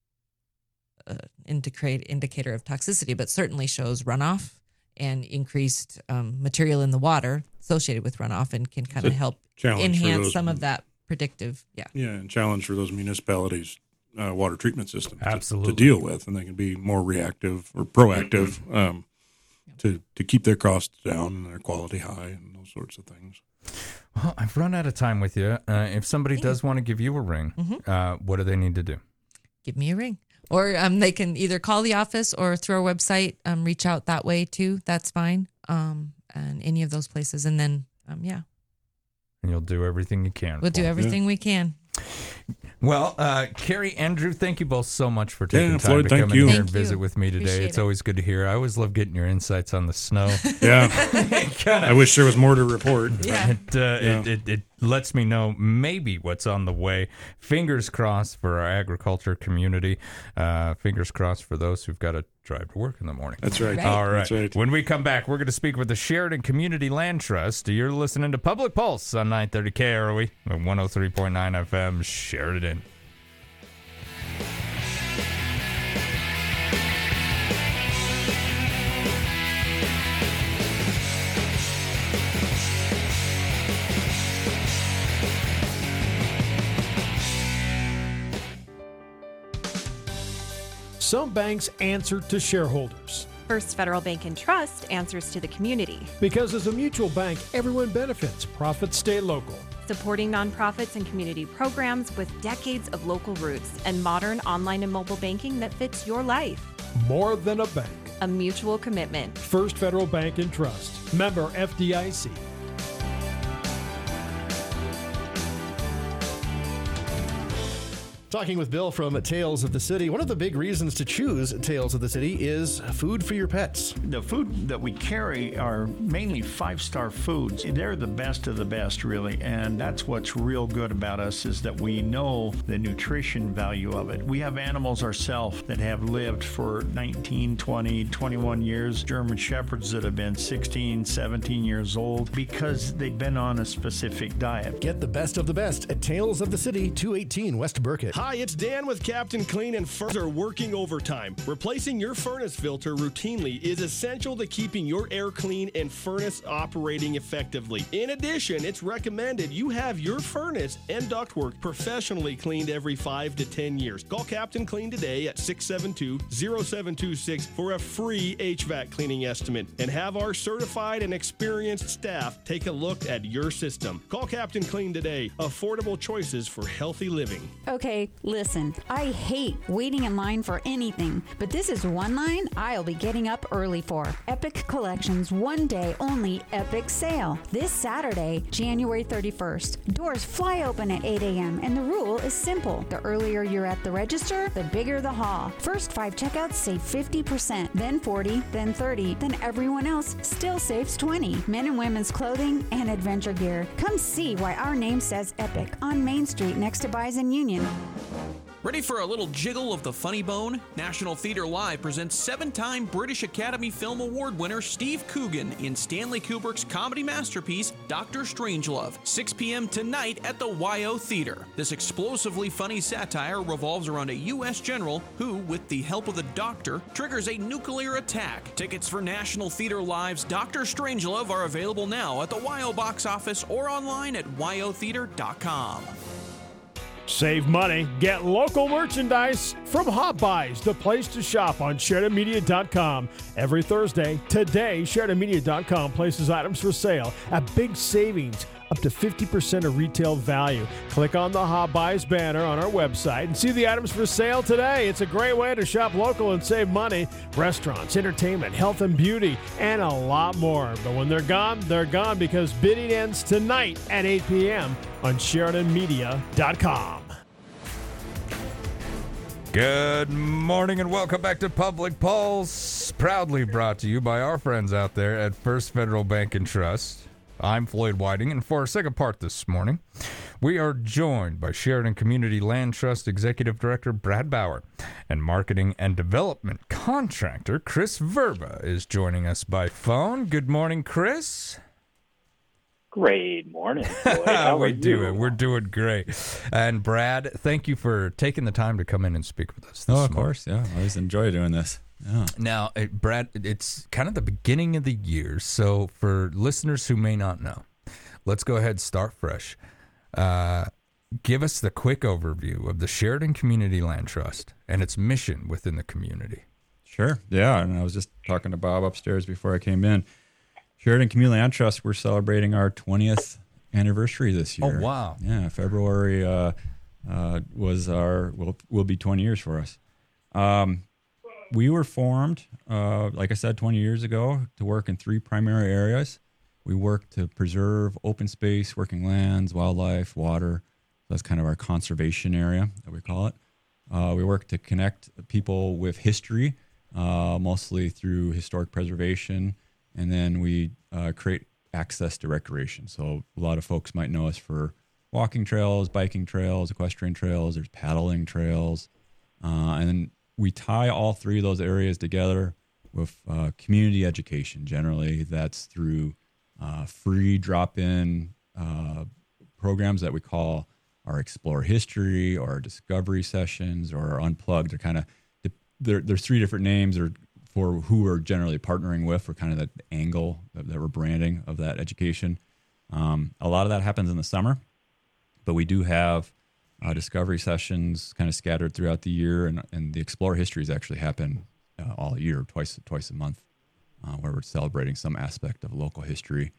[SPEAKER 8] a indicate, indicator of toxicity, but certainly shows runoff and increased um, material in the water associated with runoff and can kind of
[SPEAKER 7] It's a
[SPEAKER 8] help
[SPEAKER 7] challenge for
[SPEAKER 8] enhance
[SPEAKER 7] those-
[SPEAKER 8] some of that predictive. Yeah.
[SPEAKER 7] Yeah, and challenge for those municipalities' uh, water treatment systems to-
[SPEAKER 6] Absolutely.
[SPEAKER 7] to deal with, and they can be more reactive or proactive um, to to keep their costs down and their quality high and those sorts of things.
[SPEAKER 6] Well, I've run out of time with you. Uh, if somebody does want to give you a ring,
[SPEAKER 8] Mhm.
[SPEAKER 6] uh, what do they need to do?
[SPEAKER 8] Give me a ring. Or um, they can either call the office or through our website, um, reach out that way too. That's fine. Um, and any of those places. And then, um, yeah,
[SPEAKER 6] And you'll do everything you can.
[SPEAKER 8] we'll
[SPEAKER 6] for
[SPEAKER 8] do
[SPEAKER 6] them.
[SPEAKER 8] everything we can.
[SPEAKER 6] Well, uh, Carrie, Andrew, thank you both so much for taking
[SPEAKER 7] Yeah,
[SPEAKER 6] time
[SPEAKER 7] Floyd,
[SPEAKER 6] to
[SPEAKER 7] thank
[SPEAKER 6] come in
[SPEAKER 7] you.
[SPEAKER 6] here
[SPEAKER 8] Thank
[SPEAKER 6] and visit
[SPEAKER 8] you.
[SPEAKER 6] with me today.
[SPEAKER 8] Appreciate
[SPEAKER 6] It's
[SPEAKER 8] it.
[SPEAKER 6] always good to hear. I always love getting your insights on the snow.
[SPEAKER 7] Yeah, I wish there was more to report.
[SPEAKER 8] Yeah.
[SPEAKER 6] It, uh,
[SPEAKER 7] Yeah.
[SPEAKER 6] it, it, it lets me know maybe what's on the way. Fingers crossed for our agriculture community. Uh, fingers crossed for those who've got to drive to work in the morning.
[SPEAKER 7] That's right.
[SPEAKER 8] Right.
[SPEAKER 6] All right.
[SPEAKER 7] That's right.
[SPEAKER 6] When we come back, we're going to speak with the Sheridan Community Land Trust. You're listening to Public Pulse on nine thirty K R O E and one oh three point nine F M Sheridan.
[SPEAKER 4] Some banks answer to shareholders.
[SPEAKER 1] First Federal Bank and Trust answers to the community,
[SPEAKER 4] Because as a mutual bank, everyone benefits. Profits stay local.
[SPEAKER 1] supporting nonprofits and community programs with decades of local roots and modern online and mobile banking that fits your life.
[SPEAKER 4] More than a bank.
[SPEAKER 1] A mutual commitment.
[SPEAKER 4] First Federal Bank and Trust. Member F D I C.
[SPEAKER 11] Talking with Bill from Tales of the City. One of the big reasons to choose Tales of the City is food for your pets.
[SPEAKER 12] The food that we carry are mainly five-star foods. They're the best of the best, really, and that's what's real good about us is that we know the nutrition value of it. We have animals ourselves that have lived for nineteen, twenty, twenty-one years, German Shepherds that have been sixteen, seventeen years old because they've been on a specific diet.
[SPEAKER 11] Get the best of the best at Tales of the City, two eighteen West Burkett.
[SPEAKER 13] Hi, it's Dan with Captain Clean, and furnaces are working overtime. Replacing your furnace filter routinely is essential to keeping your air clean and furnace operating effectively. In addition, it's recommended you have your furnace and ductwork professionally cleaned every five to ten years. Call Captain Clean today at six seven two, zero seven two six for a free H V A C cleaning estimate and have our certified and experienced staff take a look at your system. Call Captain Clean today. Affordable choices for healthy living.
[SPEAKER 14] Okay, Listen, I hate waiting in line for anything, but this is one line I'll be getting up early for. Epic Collections one day only epic sale. This Saturday, January thirty-first. Doors fly open at eight a.m. and the rule is simple. The earlier you're at the register, the bigger the haul. First five checkouts save fifty percent, then forty, then thirty, then everyone else still saves twenty. Men and women's clothing and adventure gear. Come see why our name says Epic on Main Street next to Bison Union.
[SPEAKER 15] Ready for a little jiggle of the funny bone? National Theatre Live presents seven-time British Academy Film Award winner Steve Coogan in Stanley Kubrick's comedy masterpiece, Doctor Strangelove, six p.m. tonight at the Y O Theater. This explosively funny satire revolves around a U S general who, with the help of the Doctor, triggers a nuclear attack. Tickets for National Theatre Live's Doctor Strangelove are available now at the Y O box office or online at y o theater dot com.
[SPEAKER 4] Save money, get local merchandise from Hot Buys, the place to shop on Sheridan Media dot com. Every Thursday, today, Sheridan Media dot com places items for sale at big savings, up to fifty percent of retail value. Click on the Hot Buys banner on our website and see the items for sale today. It's a great way to shop local and save money. Restaurants, entertainment, health and beauty, and a lot more. But when they're gone, they're gone because bidding ends tonight at eight p.m. on Sheridan Media dot com.
[SPEAKER 6] Good morning and welcome back to Public Pulse, proudly brought to you by our friends out there at First Federal Bank and Trust. I'm Floyd Whiting, and for our second part this morning, we are joined by Sheridan Community Land Trust Executive Director Brad Bauer, and Marketing and Development Contractor Chris Verba is joining us by phone. Good morning, Chris.
[SPEAKER 16] Great morning, Floyd. How
[SPEAKER 6] we
[SPEAKER 16] are
[SPEAKER 6] do
[SPEAKER 16] you?
[SPEAKER 6] it. We're doing great. And Brad, thank you for taking the time to come in and speak with us this
[SPEAKER 17] Oh, of
[SPEAKER 6] morning.
[SPEAKER 17] course. Yeah, I always enjoy doing this. Yeah.
[SPEAKER 6] Now, uh, Brad, it's kind of the beginning of the year, so for listeners who may not know, let's go ahead and start fresh. Uh, give us the quick overview of the Sheridan Community Land Trust and its mission within the community.
[SPEAKER 17] Sure. Yeah, and I was just talking to Bob upstairs before I came in. Sheridan Community Land Trust, we're celebrating our twentieth anniversary this year.
[SPEAKER 6] Oh, wow.
[SPEAKER 17] Yeah, February uh, uh, was our, will, will be twenty years for us. Um, we were formed, uh, like I said, twenty years ago to work in three primary areas. We work to preserve open space, working lands, wildlife, water. That's kind of our conservation area that we call it. Uh, we work to connect people with history, uh, mostly through historic preservation. And then we uh, create access to recreation. So a lot of folks might know us for walking trails, biking trails, equestrian trails, there's paddling trails. Uh, and then we tie all three of those areas together with uh, community education. Generally, that's through uh, free drop-in uh, programs that we call our Explore History or our Discovery Sessions or our Unplugged. They're kind of, there, there's three different names or for who we're generally partnering with, for kind of the angle that, that we're branding of that education. Um, a lot of that happens in the summer, but we do have uh, discovery sessions kind of scattered throughout the year, and, and the Explore Histories actually happen uh, all year, twice twice a month, uh, where we're celebrating some aspect of local history.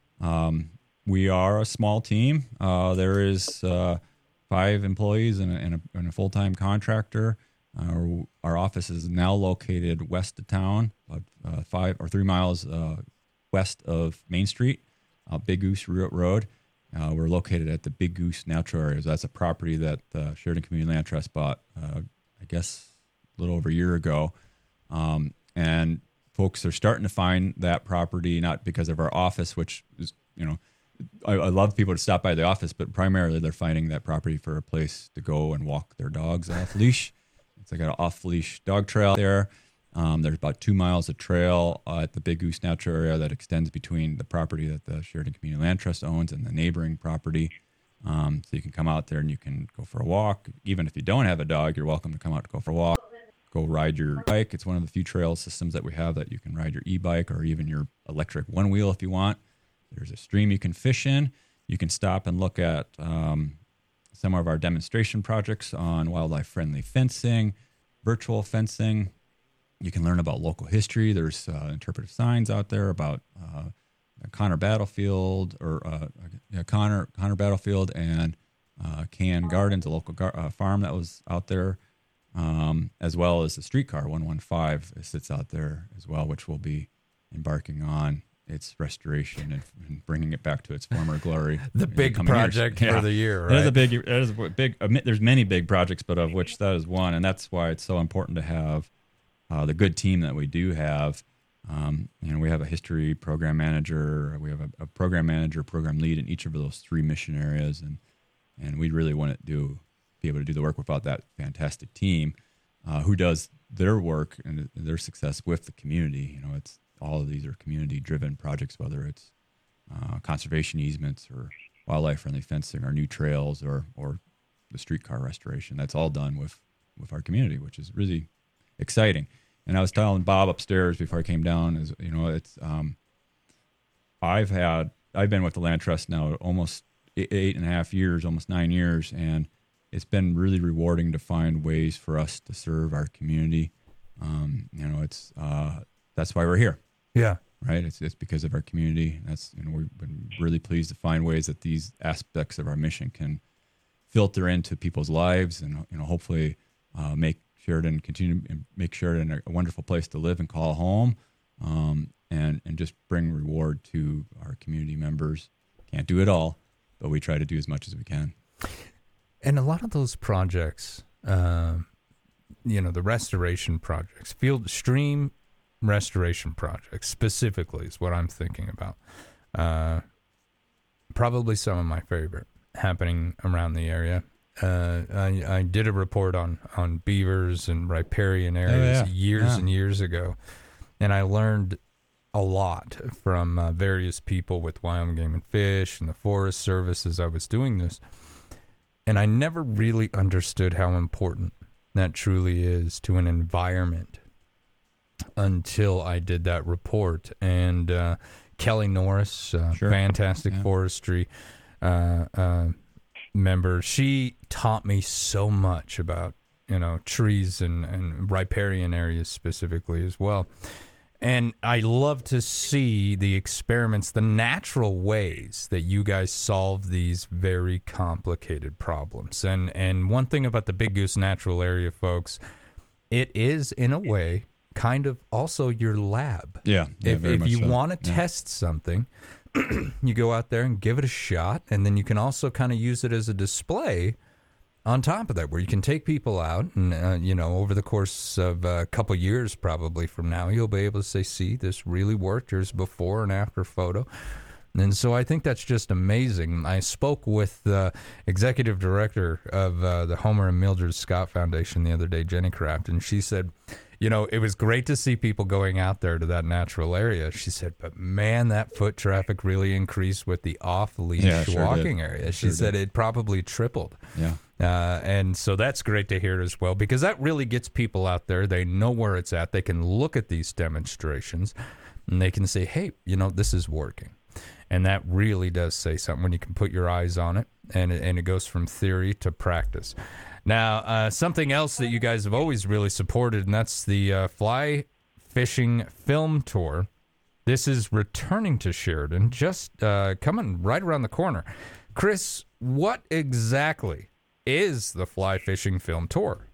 [SPEAKER 17] Um, we are a small team. Uh, there is uh, five employees and a, and a, and a full-time contractor. Our, our office is now located west of town, about uh, five or three miles uh, west of Main Street, uh, Big Goose Road. Uh, we're located at the Big Goose Natural Area. So that's a property that uh, Sheridan Community Land Trust bought, uh, I guess, a little over a year ago. Um, and folks are starting to find that property, not because of our office, which is, you know, I, I love people to stop by the office, but primarily they're finding that property for a place to go and walk their dogs off leash. It's like an off-leash dog trail there. Um, there's about two miles of trail uh, at the Big Goose Natural Area that extends between the property that the Sheridan Community Land Trust owns and the neighboring property. Um, so you can come out there and you can go for a walk. Even if you don't have a dog, you're welcome to come out to go for a walk. Go ride your bike. It's one of the few trail systems that we have that you can ride your e-bike or even your electric one wheel if you want. There's a stream you can fish in. You can stop and look at um, some of our demonstration projects on wildlife-friendly fencing, virtual fencing. You can learn about local history. There's uh, interpretive signs out there about uh, Connor Battlefield or uh, yeah, Connor Connor Battlefield and uh, Can Gardens, a local gar- uh, farm that was out there, um, as well as the streetcar one one five sits out there as well, which we'll be embarking on its restoration and, and bringing it back to its former glory.
[SPEAKER 6] The
[SPEAKER 17] in
[SPEAKER 6] big
[SPEAKER 17] coming
[SPEAKER 6] project
[SPEAKER 17] years.
[SPEAKER 6] for
[SPEAKER 17] Yeah.
[SPEAKER 6] the year,
[SPEAKER 17] That is a
[SPEAKER 6] right?
[SPEAKER 17] big. That is a big. There's many big projects, but of which that is one, and that's why it's so important to have uh, the good team that we do have. Um, you know, we have a history program manager, we have a, a program manager, program lead in each of those three mission areas, and and we really want to do be able to do the work without that fantastic team uh, who does their work and their success with the community. You know, it's all of these are community-driven projects, whether it's uh, conservation easements or wildlife-friendly fencing or new trails or or the streetcar restoration. That's all done with, with our community, which is really exciting. And I was telling Bob upstairs before I came down, is you know, it's um, I've had I've been with the Land Trust now almost eight, eight and a half years, almost nine years, and it's been really rewarding to find ways for us to serve our community. Um, you know, it's uh, that's why we're here.
[SPEAKER 6] Yeah.
[SPEAKER 17] Right. It's it's because of our community. That's you know we've been really pleased to find ways that these aspects of our mission can filter into people's lives, and you know hopefully uh, make Sheridan continue make Sheridan a, a wonderful place to live and call home, um, and and just bring reward to our community members. Can't do it all, but we try to do as much as we can.
[SPEAKER 6] And a lot of those projects, uh, you know, the restoration projects, field stream restoration projects specifically is what I'm thinking about. Uh, probably some of my favorite happening around the area. Uh, I, I did a report on, on beavers and riparian areas
[SPEAKER 17] oh, yeah.
[SPEAKER 6] years
[SPEAKER 17] yeah.
[SPEAKER 6] and years ago, and I learned a lot from uh, various people with Wyoming Game and Fish and the Forest Service as I was doing this. And I never really understood how important that truly is to an environment until I did that report. And uh, Kelly Norris, uh,
[SPEAKER 17] Sure.
[SPEAKER 6] fantastic
[SPEAKER 17] Yeah.
[SPEAKER 6] forestry uh, uh, member, she taught me so much about, you know, trees and, and riparian areas specifically as well. And I love to see the experiments, the natural ways that you guys solve these very complicated problems. And and one thing about the Big Goose Natural Area, folks, it is, in a way, kind of also your lab.
[SPEAKER 17] Yeah, yeah,
[SPEAKER 6] if
[SPEAKER 17] very
[SPEAKER 6] if
[SPEAKER 17] much
[SPEAKER 6] you
[SPEAKER 17] so.
[SPEAKER 6] want to
[SPEAKER 17] Yeah.
[SPEAKER 6] test something, you go out there and give it a shot, and then you can also kind of use it as a display on top of that, where you can take people out and, uh, you know, over the course of a couple years probably from now, you'll be able to say, see, this really worked. Here's before and after photo. And so I think that's just amazing. I spoke with the executive director of uh, the Homer and Mildred Scott Foundation the other day, Jenny Kraft, and she said, you know, it was great to see people going out there to that natural area. She said, but man, that foot traffic really increased with the off-leash
[SPEAKER 17] Yeah, sure
[SPEAKER 6] walking
[SPEAKER 17] did.
[SPEAKER 6] area. She
[SPEAKER 17] Sure
[SPEAKER 6] said
[SPEAKER 17] did.
[SPEAKER 6] it probably tripled.
[SPEAKER 17] Yeah.
[SPEAKER 6] Uh, and so that's great to hear as well, because that really gets people out there. They know where it's at. They can look at these demonstrations and they can say, hey, you know, this is working. And that really does say something when you can put your eyes on it, and it, and it goes from theory to practice. Now, uh, something else that you guys have always really supported, and that's the uh, Fly Fishing Film Tour. This is returning to Sheridan, just uh, coming right around the corner. Chris, what exactly is the Fly Fishing Film Tour?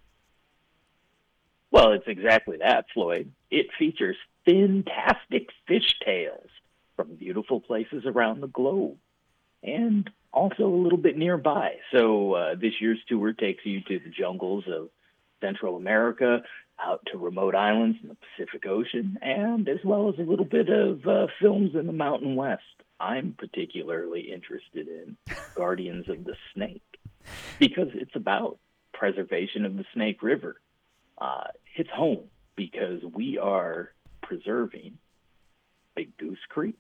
[SPEAKER 16] Well, it's exactly that, Floyd. It features fantastic fish tales from beautiful places around the globe and also a little bit nearby. So uh, this year's tour takes you to the jungles of Central America, out to remote islands in the Pacific Ocean, and as well as a little bit of uh, films in the Mountain West. I'm particularly interested in Guardians of the Snake because it's about preservation of the Snake River. Uh, it's home because we are preserving Big Goose Creek.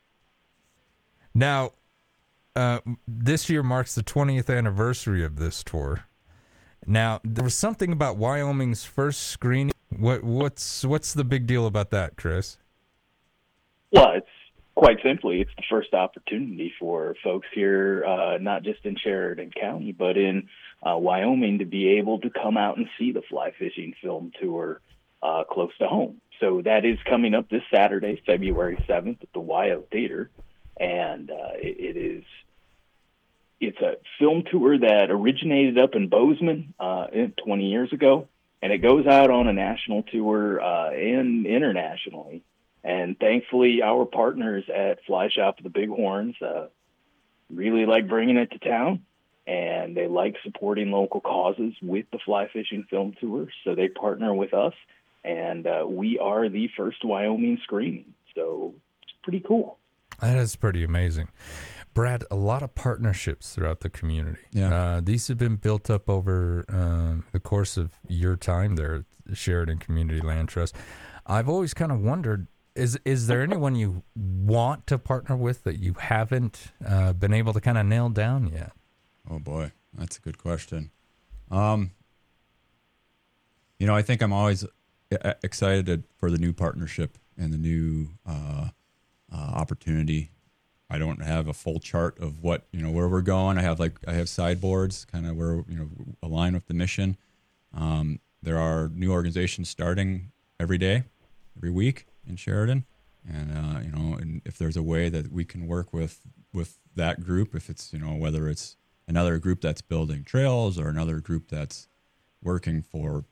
[SPEAKER 6] Now, uh, this year marks the twentieth anniversary of this tour. Now, there was something about Wyoming's first screening. What, what's what's the big deal about that, Chris?
[SPEAKER 16] Well, it's quite simply, it's the first opportunity for folks here, uh, not just in Sheridan County, but in uh, Wyoming, to be able to come out and see the Fly Fishing Film Tour uh, close to home. So that is coming up this Saturday, February seventh, at the Wyo Theater, and uh, it, it is it's a film tour that originated up in Bozeman uh, twenty years ago, and it goes out on a national tour uh, and internationally. And thankfully, our partners at Fly Shop of the Bighorns uh, really like bringing it to town, and they like supporting local causes with the fly fishing film tour. So they partner with us, and uh, we are the first Wyoming screening. So it's pretty cool.
[SPEAKER 6] That is pretty amazing. Brad, a lot of partnerships throughout the community.
[SPEAKER 17] Yeah.
[SPEAKER 6] Uh, these have been built up over uh, the course of your time there at Sheridan Community Land Trust. I've always kind of wondered, is is there anyone you want to partner with that you haven't uh, been able to kind of nail down yet?
[SPEAKER 17] Oh, boy. That's a good question. Um, you know, I think I'm always excited for the new partnership and the new uh, uh, opportunity. I don't have a full chart of what, you know, where we're going. I have like, I have sideboards kind of where, you know, align with the mission. Um, there are new organizations starting every day, every week in Sheridan. And, uh, you know, and if there's a way that we can work with, with that group, if it's, you know, whether it's another group that's building trails or another group that's working for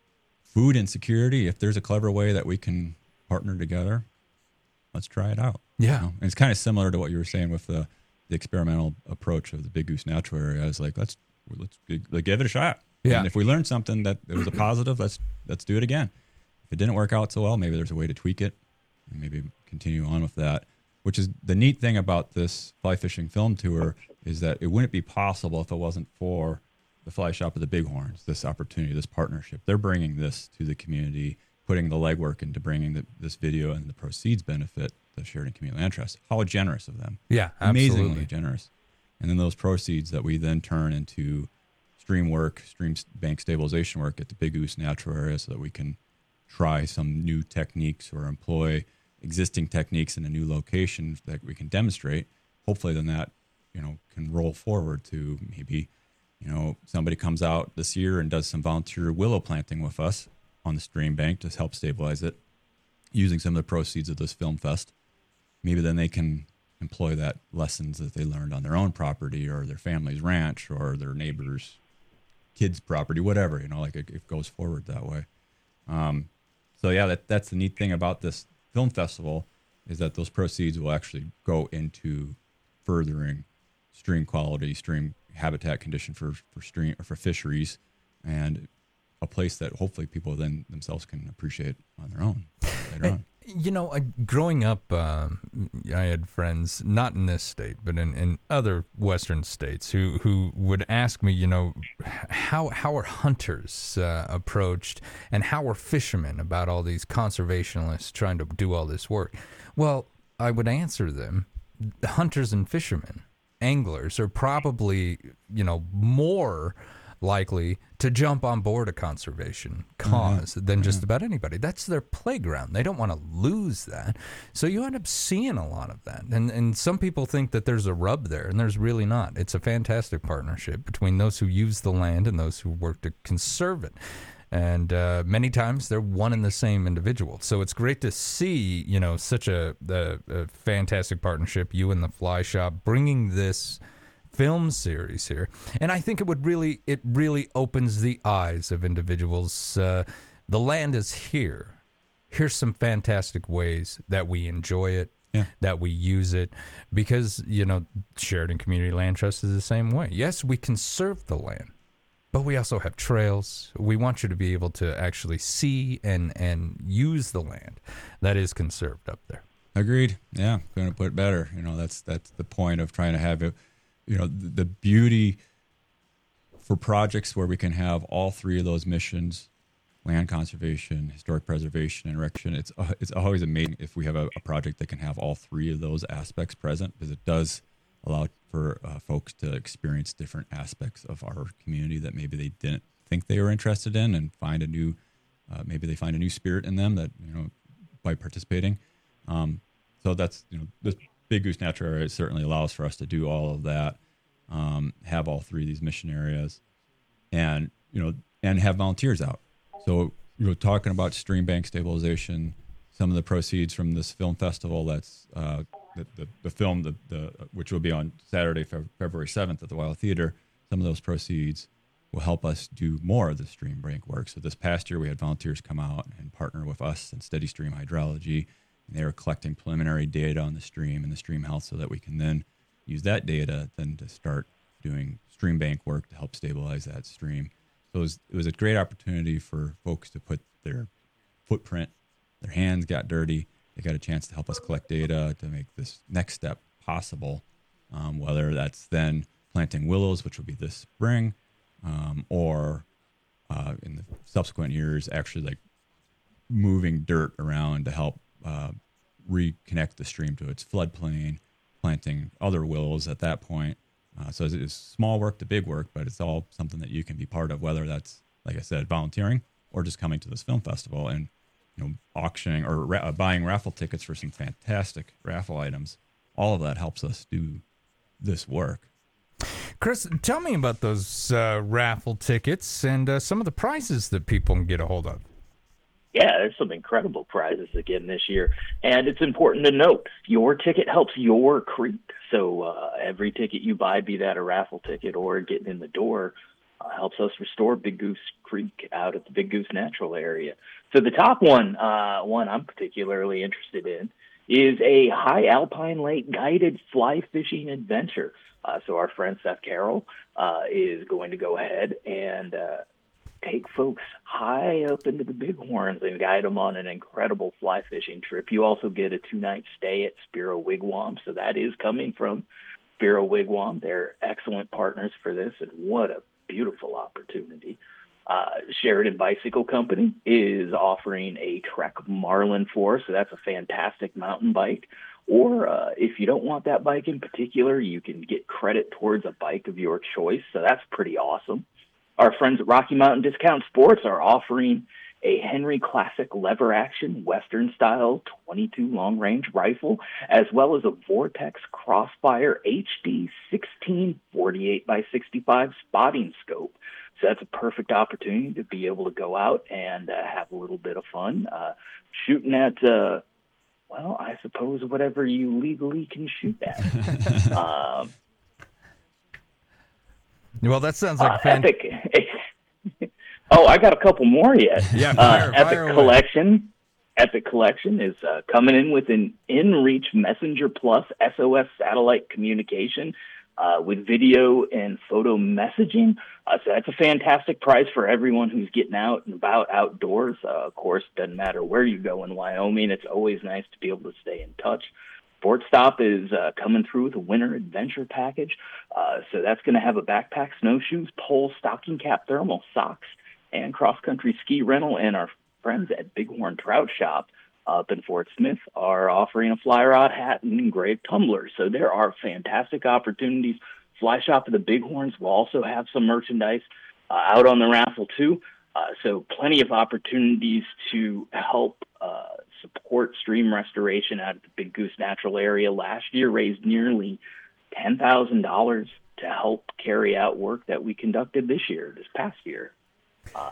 [SPEAKER 17] food insecurity, if there's a clever way that we can partner together, let's try it out.
[SPEAKER 6] Yeah.
[SPEAKER 17] You know? And it's kind of similar to what you were saying with the, the experimental approach of the Big Goose Natural Area. I was like, let's let's like, give it a shot.
[SPEAKER 6] Yeah.
[SPEAKER 17] And if we learn something that it was a positive, let's let's do it again. If it didn't work out so well, maybe there's a way to tweak it and maybe continue on with that. Which is the neat thing about this fly fishing film tour is that it wouldn't be possible if it wasn't for the Fly Shop of the Bighorns, this opportunity, this partnership. They're bringing this to the community, putting the legwork into bringing the, this video and the proceeds benefit the Sheridan Community Land Trust. How generous of them.
[SPEAKER 6] Yeah, absolutely.
[SPEAKER 17] Amazingly generous. And then those proceeds that we then turn into stream work, stream bank stabilization work at the Big Goose Natural Area so that we can try some new techniques or employ existing techniques in a new location that we can demonstrate. Hopefully then that, you know, can roll forward to maybe, you know, somebody comes out this year and does some volunteer willow planting with us on the stream bank to help stabilize it using some of the proceeds of this film fest. Maybe then they can employ that lessons that they learned on their own property or their family's ranch or their neighbor's kids' property, whatever, you know, like it, it goes forward that way. Um, so yeah, that, that's the neat thing about this film festival is that those proceeds will actually go into furthering stream quality, stream habitat condition for, for stream or for fisheries, and a place that hopefully people then themselves can appreciate on their own later on.
[SPEAKER 6] You know, I, growing up, um, I had friends, not in this state, but in, in other Western states, who, who would ask me, you know, how how are hunters uh, approached and how are fishermen about all these conservationists trying to do all this work? Well, I would answer them, hunters and fishermen, anglers are probably, you know, more likely to jump on board a conservation cause mm-hmm. than just about anybody. That's their playground. They don't want to lose that. So you end up seeing a lot of that. And and some people think that there's a rub there, and there's really not. It's a fantastic partnership between those who use the land and those who work to conserve it. And uh, many times they're one and the same individual. So it's great to see, you know, such a, a, a fantastic partnership, you and the Fly Shop, bringing this film series here. And I think it would really, it really opens the eyes of individuals. Uh, the land is here. Here's some fantastic ways that we enjoy it, yeah. that we use it, because, you know, Sheridan Community Land Trust is the same way. Yes, we conserve the land, but we also have trails. We want you to be able to actually see and, and use the land that is conserved up there.
[SPEAKER 17] Agreed. Yeah, couldn't put it better. You know, that's that's the point of trying to have it. You know, the, the beauty for projects where we can have all three of those missions, land conservation, historic preservation, and erection, it's uh, it's always amazing if we have a, a project that can have all three of those aspects present, because it does allow for uh, folks to experience different aspects of our community that maybe they didn't think they were interested in, and find a new, uh, maybe they find a new spirit in them that, you know, by participating. Um, so that's, you know, this Big Goose Natural Area certainly allows for us to do all of that, um, have all three of these mission areas, and, you know, and have volunteers out. So, you know, talking about stream bank stabilization, some of the proceeds from this film festival that's uh, the, the, the film, the, the which will be on Saturday, February seventh at the Wilde Theater, some of those proceeds will help us do more of the stream bank work. So this past year, we had volunteers come out and partner with us and Steady Stream Hydrology, and they were collecting preliminary data on the stream and the stream health so that we can then use that data then to start doing stream bank work to help stabilize that stream. So it was, it was a great opportunity for folks to put their footprint, their hands got dirty, they got a chance to help us collect data to make this next step possible, um, whether that's then planting willows, which will be this spring, um, or uh, in the subsequent years, actually like moving dirt around to help uh, reconnect the stream to its floodplain, planting other willows at that point. Uh, so it's, it's small work to big work, but it's all something that you can be part of, whether that's, like I said, volunteering or just coming to this film festival and, you know, auctioning or ra- buying raffle tickets for some fantastic raffle items. All of that helps us do this work.
[SPEAKER 6] Chris, tell me about those uh, raffle tickets and uh, some of the prizes that people can get a hold of.
[SPEAKER 16] Yeah, there's some incredible prizes again this year. And it's important to note, your ticket helps your creek. So uh, every ticket you buy, be that a raffle ticket or getting in the door, uh, helps us restore Big Goose Creek out at the Big Goose Natural Area. So the top one, uh, one I'm particularly interested in, is a high alpine lake guided fly fishing adventure. Uh, so our friend Seth Carroll uh, is going to go ahead and uh, take folks high up into the Bighorns and guide them on an incredible fly fishing trip. You also get a two-night stay at Spiro Wigwam, so that is coming from Spiro Wigwam. They're excellent partners for this, and what a beautiful opportunity. Uh, Sheridan Bicycle Company is offering a Trek Marlin for, so that's a fantastic mountain bike. Or uh, if you don't want that bike in particular, you can get credit towards a bike of your choice, so that's pretty awesome. Our friends at Rocky Mountain Discount Sports are offering a Henry Classic lever action Western style twenty-two long range rifle, as well as a Vortex Crossfire H D sixteen forty-eight by sixty-five spotting scope. So that's a perfect opportunity to be able to go out and uh, have a little bit of fun uh, shooting at, uh, well, I suppose whatever you legally can shoot at. um,
[SPEAKER 6] Well, that sounds like
[SPEAKER 16] uh,
[SPEAKER 6] a fan-
[SPEAKER 16] Epic. Oh, I got a couple more yet.
[SPEAKER 6] Yeah,
[SPEAKER 16] uh,
[SPEAKER 6] fire,
[SPEAKER 16] Epic
[SPEAKER 6] fire
[SPEAKER 16] Collection. Epic Collection is uh, coming in with an InReach Messenger Plus S O S satellite communication uh, with video and photo messaging. Uh, so that's a fantastic prize for everyone who's getting out and about outdoors. Uh, of course, doesn't matter where you go in Wyoming. It's always nice to be able to stay in touch. Sport Stop is uh, coming through with a winter adventure package. Uh, so that's going to have a backpack, snowshoes, pole, stocking cap, thermal socks, and cross-country ski rental. And our friends at Bighorn Trout Shop up in Fort Smith are offering a fly rod hat and engraved tumblers. So there are fantastic opportunities. Fly Shop of the Bighorns will also have some merchandise uh, out on the raffle too. Uh, so plenty of opportunities to help uh, support stream restoration out of the Big Goose Natural Area. Last year raised nearly ten thousand dollars to help carry out work that we conducted this year, this past year. Uh,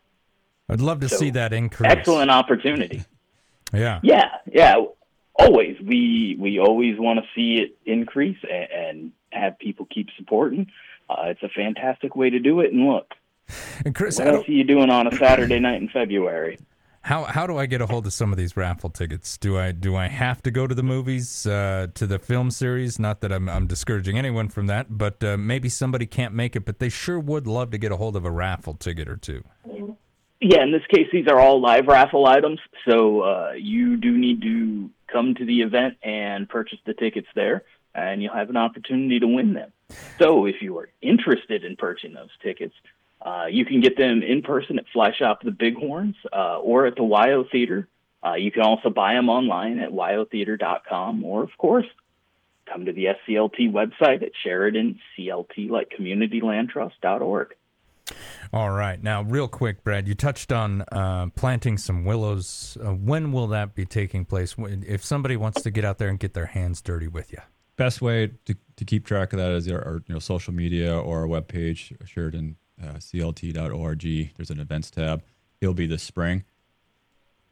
[SPEAKER 6] I'd love to
[SPEAKER 16] so
[SPEAKER 6] see that increase.
[SPEAKER 16] Excellent opportunity.
[SPEAKER 6] Yeah.
[SPEAKER 16] Yeah, yeah. Always. We we always want to see it increase and, and have people keep supporting. Uh, it's a fantastic way to do it. And look,
[SPEAKER 6] and Chris,
[SPEAKER 16] what else are you doing on a Saturday night in February?
[SPEAKER 6] How how do I get a hold of some of these raffle tickets? Do I do I have to go to the movies, uh, to the film series? Not that I'm I'm discouraging anyone from that, but uh, maybe somebody can't make it, but they sure would love to get a hold of a raffle ticket or two.
[SPEAKER 16] Yeah, in this case, these are all live raffle items, so uh, you do need to come to the event and purchase the tickets there, and you'll have an opportunity to win them. So if you are interested in purchasing those tickets, uh, you can get them in person at Fly Shop of the Bighorns uh, or at the Y O Theater. Uh, you can also buy them online at y o theater dot com, or, of course, come to the S C L T website at Sheridan C L T, like community land trust dot org.
[SPEAKER 6] All right. Now, real quick, Brad, you touched on uh, planting some willows. Uh, when will that be taking place? If somebody wants to get out there and get their hands dirty with you.
[SPEAKER 17] Best way to, to keep track of that is our, our you know, social media or our webpage, Sheridan C L T dot org. There's an events tab. It'll be this spring.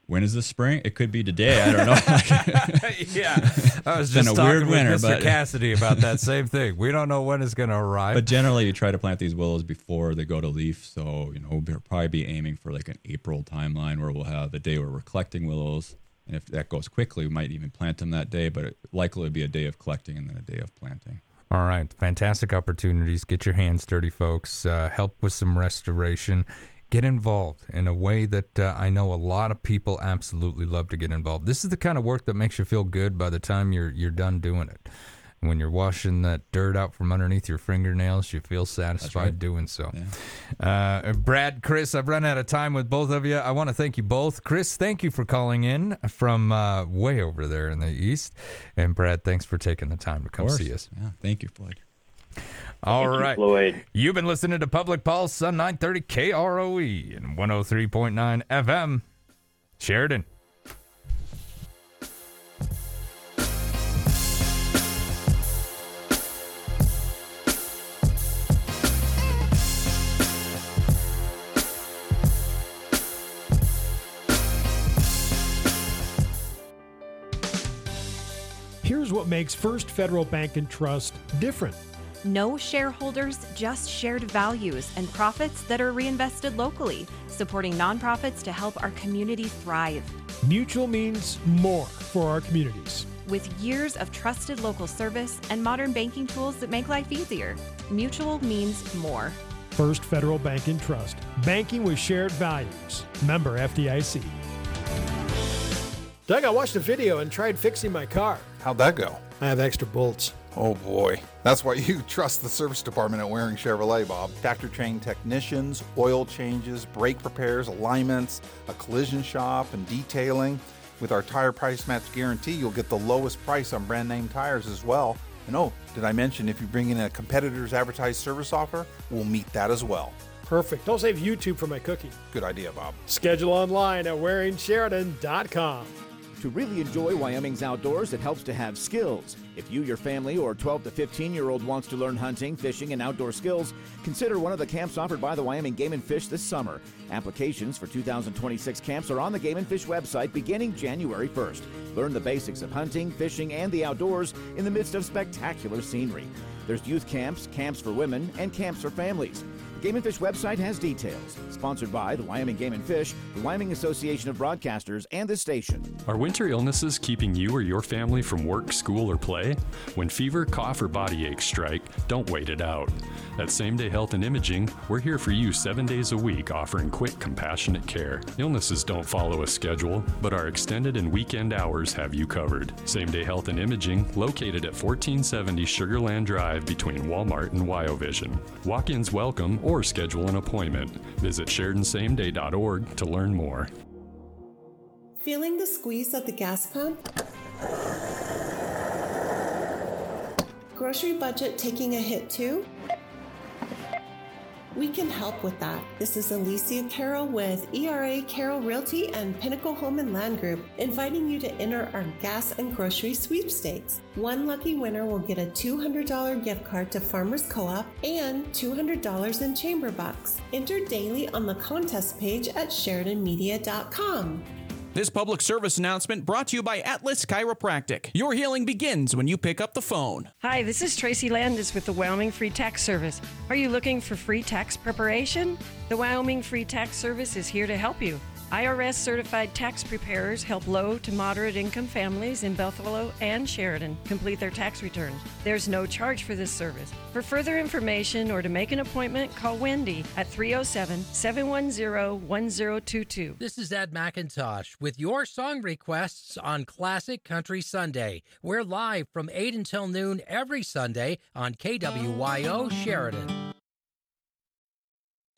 [SPEAKER 17] when is the spring? It could be today. I don't know.
[SPEAKER 6] Yeah, I was
[SPEAKER 17] Been
[SPEAKER 6] just
[SPEAKER 17] a
[SPEAKER 6] talking
[SPEAKER 17] weird
[SPEAKER 6] with
[SPEAKER 17] winter,
[SPEAKER 6] Mister
[SPEAKER 17] but-
[SPEAKER 6] Cassidy about that same thing. We don't know when it's going to arrive.
[SPEAKER 17] But generally, you try to plant these willows before they go to leaf. So, you know, we'll probably be aiming for like an April timeline where we'll have the day where we're collecting willows. And if that goes quickly, we might even plant them that day, but it likely will be a day of collecting and then a day of planting.
[SPEAKER 6] All right. Fantastic opportunities. Get your hands dirty, folks. Uh, help with some restoration. Get involved in a way that uh, I know a lot of people absolutely love to get involved. This is the kind of work that makes you feel good by the time you're you're done doing it. When you're washing that dirt out from underneath your fingernails, you feel satisfied
[SPEAKER 17] right.
[SPEAKER 6] doing so. Yeah. Uh, Brad, Chris, I've run out of time with both of you. I want to thank you both. Chris, thank you for calling in from uh, way over there in the east. And Brad, thanks for taking the time to come see us.
[SPEAKER 17] Yeah, thank you, Floyd.
[SPEAKER 6] All
[SPEAKER 16] Thank you,
[SPEAKER 6] right.
[SPEAKER 16] Floyd.
[SPEAKER 6] You've been listening to Public Pulse on nine thirty K R O E and one oh three point nine F M. Sheridan.
[SPEAKER 4] Here's what makes First Federal Bank and Trust different.
[SPEAKER 1] No shareholders, just shared values and profits that are reinvested locally, supporting nonprofits to help our community thrive.
[SPEAKER 4] Mutual means more for our communities.
[SPEAKER 1] With years of trusted local service and modern banking tools that make life easier, Mutual means more.
[SPEAKER 4] First Federal Bank and Trust. Banking with shared values. Member F D I C. Doug, I watched a video and tried fixing my car.
[SPEAKER 18] How'd that go?
[SPEAKER 4] I have extra bolts.
[SPEAKER 18] Oh boy. That's why you trust the service department at Waring Chevrolet, Bob. Factory trained technicians, oil changes, brake repairs, alignments, a collision shop, and detailing. With our tire price match guarantee, you'll get the lowest price on brand name tires as well. And oh, did I mention if you bring in a competitor's advertised service offer, we'll meet that as well.
[SPEAKER 4] Perfect. Don't save YouTube for my cookie.
[SPEAKER 18] Good idea, Bob.
[SPEAKER 4] Schedule online at waring sheridan dot com.
[SPEAKER 19] To really enjoy Wyoming's outdoors, it helps to have skills. If you, your family, or twelve to fifteen-year-old wants to learn hunting, fishing, and outdoor skills, consider one of the camps offered by the Wyoming Game and Fish this summer. Applications for two thousand twenty-six camps are on the Game and Fish website beginning January first. Learn the basics of hunting, fishing, and the outdoors in the midst of spectacular scenery. There's youth camps, camps for women, and camps for families. The Game and Fish website has details. Sponsored by the Wyoming Game and Fish, the Wyoming Association of Broadcasters, and this station.
[SPEAKER 20] Are winter illnesses keeping you or your family from work, school, or play? When fever, cough, or body aches strike, don't wait it out. At Same Day Health and Imaging, we're here for you seven days a week, offering quick, compassionate care. Illnesses don't follow a schedule, but our extended and weekend hours have you covered. Same Day Health and Imaging, located at fourteen seventy Sugar Land Drive between Walmart and WyoVision. Walk-ins welcome or schedule an appointment. Visit Sheridan Same Day dot org to learn more.
[SPEAKER 21] Feeling the squeeze at the gas pump? Grocery budget taking a hit too? We can help with that. This is Alicia Carroll with E R A Carroll Realty and Pinnacle Home and Land Group, inviting you to enter our gas and grocery sweepstakes. One lucky winner will get a two hundred dollars gift card to Farmers Co-op and two hundred dollars in chamber bucks. Enter daily on the contest page at sheridan media dot com.
[SPEAKER 15] This public service announcement brought to you by Atlas Chiropractic. Your healing begins when you pick up the phone.
[SPEAKER 22] Hi, this is Tracy Landis with the Wyoming Free Tax Service. Are you looking for free tax preparation? The Wyoming Free Tax Service is here to help you. I R S certified tax preparers help low to moderate income families in Buffalo and Sheridan complete their tax returns. There's no charge for this service. For further information or to make an appointment, call Wendy at three oh seven, seven one zero, one zero two two.
[SPEAKER 23] This is Ed McIntosh with your song requests on Classic Country Sunday. We're live from eight until noon every Sunday on K W Y O Sheridan.